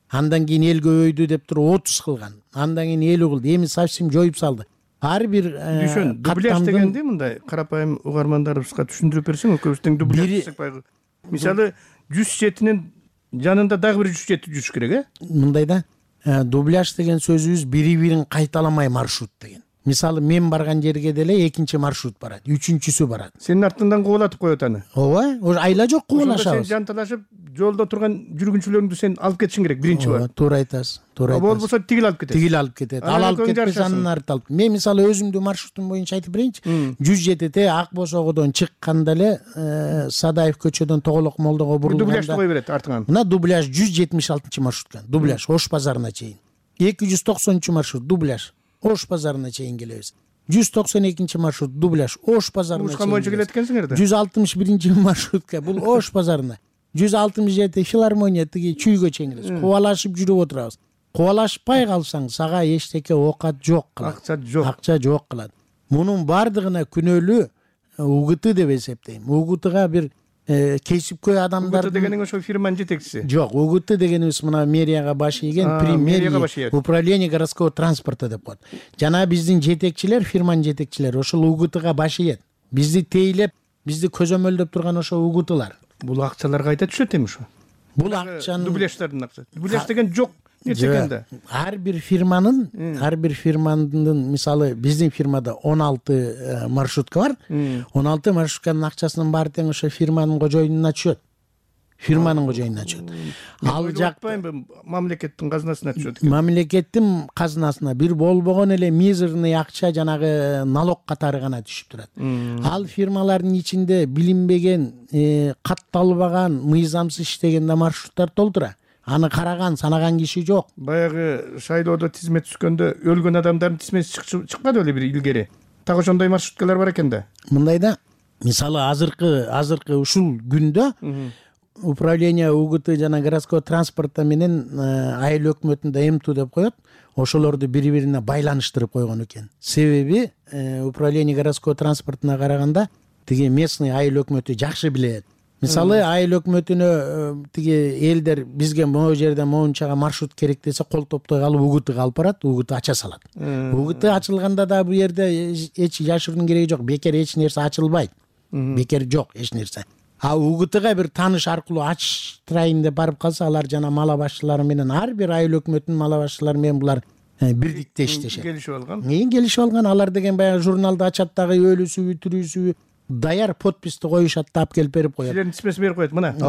[SPEAKER 24] андан кийин эл көбөйдү деп туруп отуз кылган, андан кийин элүү кылды, эми совсем жоюп салды. Ар бир
[SPEAKER 5] Дүйшөн, дубляж дегенде мындай карапайым угармандарыбызга түшүндүрүп берсең, экөөбүздүн дубляж десек баягы. Мисалы жүз жетинин жанында дагы бир жүз жети жүрүш керек, э?
[SPEAKER 24] Мындай да, дубляж деген сөзүбүз бири-бирин кайталамай маршрут деген. Мисалы мен барган жерге деле экинчи маршрут барат, үчүнчүсү барат.
[SPEAKER 5] Сенин артыңдан кубалатып коет аны.
[SPEAKER 24] Ооба, айла жок кубалашабыз.
[SPEAKER 5] Сен жанталашып, жолдо турган жүргүнчүлөрүңдү сен алып кетишиң керек, биринчи бар.
[SPEAKER 24] Туура айтасыз, туура айтасыз.
[SPEAKER 5] Болбосо тигил алып кетет.
[SPEAKER 24] Тигил алып кетет. Ал алып кетпесе анын арты алып. Мен мисалы өзүмдүн маршрутум боюнча айтып берейинчи. жүз жетите Ак Босогодон чыкканда эле Садаев көчөдөн Тоголок Молдого бурулганда.
[SPEAKER 5] Дубляж кой берет артыңан.
[SPEAKER 24] Мына дубляж жүз жетимиш алтынчы маршрутка. Дубляж Ош базарына чейин. эки жүз токсонунчу маршрут дубляж Ош базарына чейин келебиз. жүз токсон экинчи маршрут дубляж Ош базарына чейин.
[SPEAKER 5] Ушкан боюнча келет экенсиңер да.
[SPEAKER 24] жүз алтымыш биринчи маршрутка бул Ош базарына. жүз алтымыш жети филармония тиги чүйгө чейин келебиз. Кубалашып жүрүп отурабыз. Кубалашпай калсаң сага эчтеке оокат жок кылат.
[SPEAKER 5] Акча жок.
[SPEAKER 24] Акча жок кылат. Мунун бардыгына күнөөлүү УГТ деп эсептейм. УГТга бир кесипкөй адамдар.
[SPEAKER 5] УГТ дегениң ошо фирманын жетекчиси.
[SPEAKER 24] Жок, УГТ дегенибиз мына мэрияга баш ийген премьер управление городского транспорта деп коет. Жана биздин жетекчилер, фирманын жетекчилери ошол УГТга баш ийет. Бизди тейлеп, бизди көзөмөлдөп турган ошо УГТлар.
[SPEAKER 5] Бул акчалар кайда түшөт эми ошо?
[SPEAKER 24] Бул акчаны
[SPEAKER 5] дубляждардын акчасы. Дубляж деген жок. Нечекенде?
[SPEAKER 24] Ар бир фирманын, ар бир фирманын, мисалы биздин фирмада он алты маршрутка бар. он алты маршрутканын акчасынын баары тең ошо фирманын кожоюнуна түшөт. Фирманын кожоюнуна түшөт. Ал жакта
[SPEAKER 5] мамлекеттин казынасына түшөт.
[SPEAKER 24] Мамлекеттин казынасына бир болбогон эле мизерный акча жанагы налог катары гана түшүп турат. Ал фирмалардын ичинде билинбеген, катталбаган, мыйзамсыз иштеген да маршруттар толтура. Аны караган, санаган киши жок.
[SPEAKER 5] Баягы шайлоодо тизме түшкөндө өлгөн адамдардын тизмеси чыкпады беле бир илгери. Так ошондой маршруткалар бар экен да.
[SPEAKER 24] Мындай да, мисалы азыркы азыркы ушул күндө управление УГТ жана городской транспорта менен айыл өкмөтүндө МТУ деп коет. Ошолорду бири-бирине байланыштырып койгон экен. Себеби управление городской транспортуна караганда тиги местный айыл өкмөтү жакшы билет. Мисалы айыл өкмөтүнө тиги элдер бизге могу жерден моунчага маршрут керек десе кол топтой калып УГТга алып барат, УГТ ача салат. УГТ ачылганда да бу жерде эч жашыруудун кереги жок, бекер эч нерсе ачылбайт. Бекер жок эч нерсе. А УГТга бир тааныш аркылуу ачтырайын деп барып калса, алар жана мала башчылары менен ар бир айыл өкмөтүнүн мала башчылары менен булар бирдикте иштешет.
[SPEAKER 5] Келишип алган.
[SPEAKER 24] Эң келишип алган, алар деген баягы журналда ачат дагы өлүсүбү, тирүүсүбү даяр подписти коюшат, таап келип берип коет.
[SPEAKER 5] Силердин тизмесин берип коет, мына.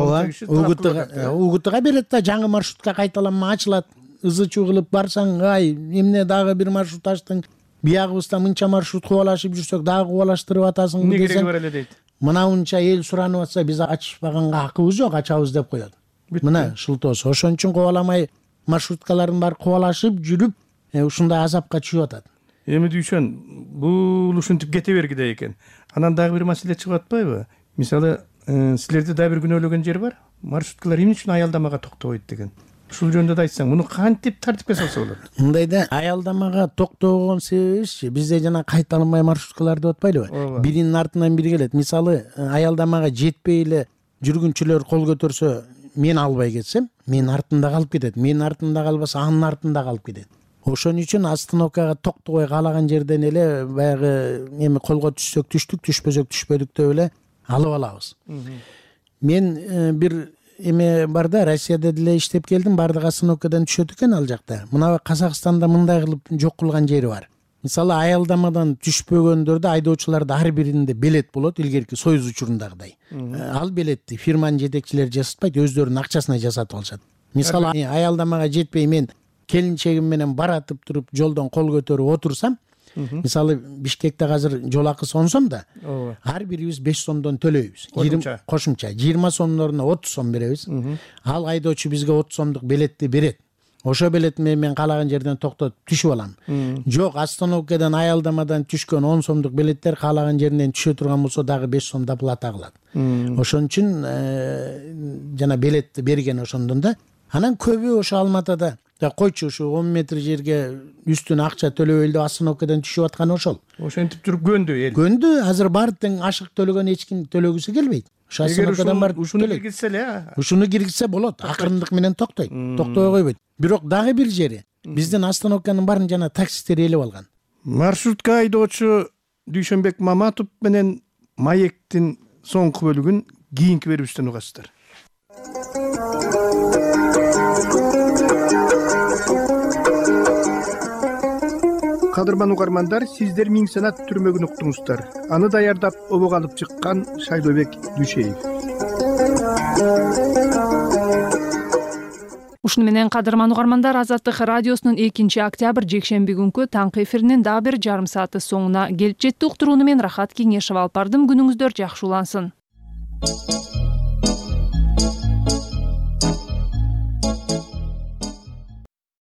[SPEAKER 24] УГТга УГТга берет да, жаңы маршрутка кайталанма ачылат. Ызы чуу кылып барсаң, ай, эмне дагы бир маршрут ачтың, биягыбызда мынча маршрут кубалашып жүрсөк, дагы кубалаштырып атасың
[SPEAKER 5] десең. Эмне кереги бар эле дейт.
[SPEAKER 24] Мына унча эл суранып атса, биз ачышпаганга акыбыз жок, ачабыз деп коет. Мына шылтоосу. Ошон үчүн кубаламай маршруткалардын баары кубалашып жүрүп, ушундай азапка түшүп атат.
[SPEAKER 5] Эми Дүйшөн, бул ушинтип кете бергидей экен. Анан дагы бир маселе чыгып атпайбы? Мисалы, силерде дагы бир күнөөлөгөн жер бар. Маршруткалар эмне үчүн аялдамага токтобойт деген. Ушул жөнүндө да айтсаң, муну кантип тартипке салса болот?
[SPEAKER 24] Мындай да, аялдамага токтобогон себебибизчи, бизде жана кайталанбай маршруткалар деп атпайлыбы? Биринин артынан бири келет. Мисалы, аялдамага жетпей эле жүргүнчүлөр кол көтөрсө, мен албай кетсем, менин артымда калып кетет. Менин артымда калбаса, анын артында калып кетет. Ошон үчүн остановкага токтобой каалаган жерден эле баягы эми колго түшсөк түштүк, түшпөсөк түшпөдүк деп эле алып алабыз. Мен бир эме бар да, Россияда деле иштеп келдим, бардык остановкадан түшөт экен ал жакта. Мына Казакстанда мындай кылып жок кылган жери бар. Мисалы, аялдамадан түшпөгөндөрдө айдоочуларда ар биринде билет болот, илгерки Союз учурундагыдай. Ал билетти фирманын жетекчилери жасатпайт, өздөрүнүн акчасына жасатып алышат. Мисалы, аялдамага жетпей мен келинчегим менен баратып туруп жолдон кол көтөрүп отурсам, мисалы Бишкекте азыр жол акысы он сом да, ар бирибиз беш сомдон төлөйбүз. Кошумча жыйырма сомдун ордуна отуз сом беребиз. Ал айдоочу бизге отуз сомдук билетти берет. Ошо билет менен мен каалаган жерден токтотуп түшүп алам. Жок, остановкадан аялдамадан түшкөн он сомдук билеттер каалаган жеринен түшө турган болсо дагы беш сом доплата кылат. Ошон үчүн жана билетти берген ошондон да. Анан көбү ошо Алматада да койчу ушу он метр жерге үстүнө акча төлөп эле остановкадан түшүп атканы ошол.
[SPEAKER 5] Ошентип туруп көндү эл.
[SPEAKER 24] Көндү, азыр баары тең ашык төлөгөн эч ким төлөгүсү келбейт. ушул остановкадан барып
[SPEAKER 5] ушуну
[SPEAKER 24] төлөйт.
[SPEAKER 5] киргизсе эле
[SPEAKER 24] Ушуну киргизсе болот, акырындык менен токтойт, токтобой койбойт. Бирок дагы бир жери биздин остановканын баарын жана таксисттер ээлеп алган.
[SPEAKER 5] Маршрутка айдоочу Дүйшөнбек Маматов менен маектин соңку бөлүгүн кийинки берүүбүздөн угасыздар. Кадырман угармандар, сиздер Миң Санат түрмөгүн уктуңуздар. Аны даярдап обого алып чыккан Шайлообек Дүйшеев.
[SPEAKER 1] Ушуну менен кадырман угармандар, Азаттык радиосунун экинчи октябрь жекшемби күнкү таңкы эфиринин дагы бир жарым сааты соңуна келип жетти. Уктурууну мен Рахат Кеңешева алып бардым. Күнүңүздөр жакшы улансын.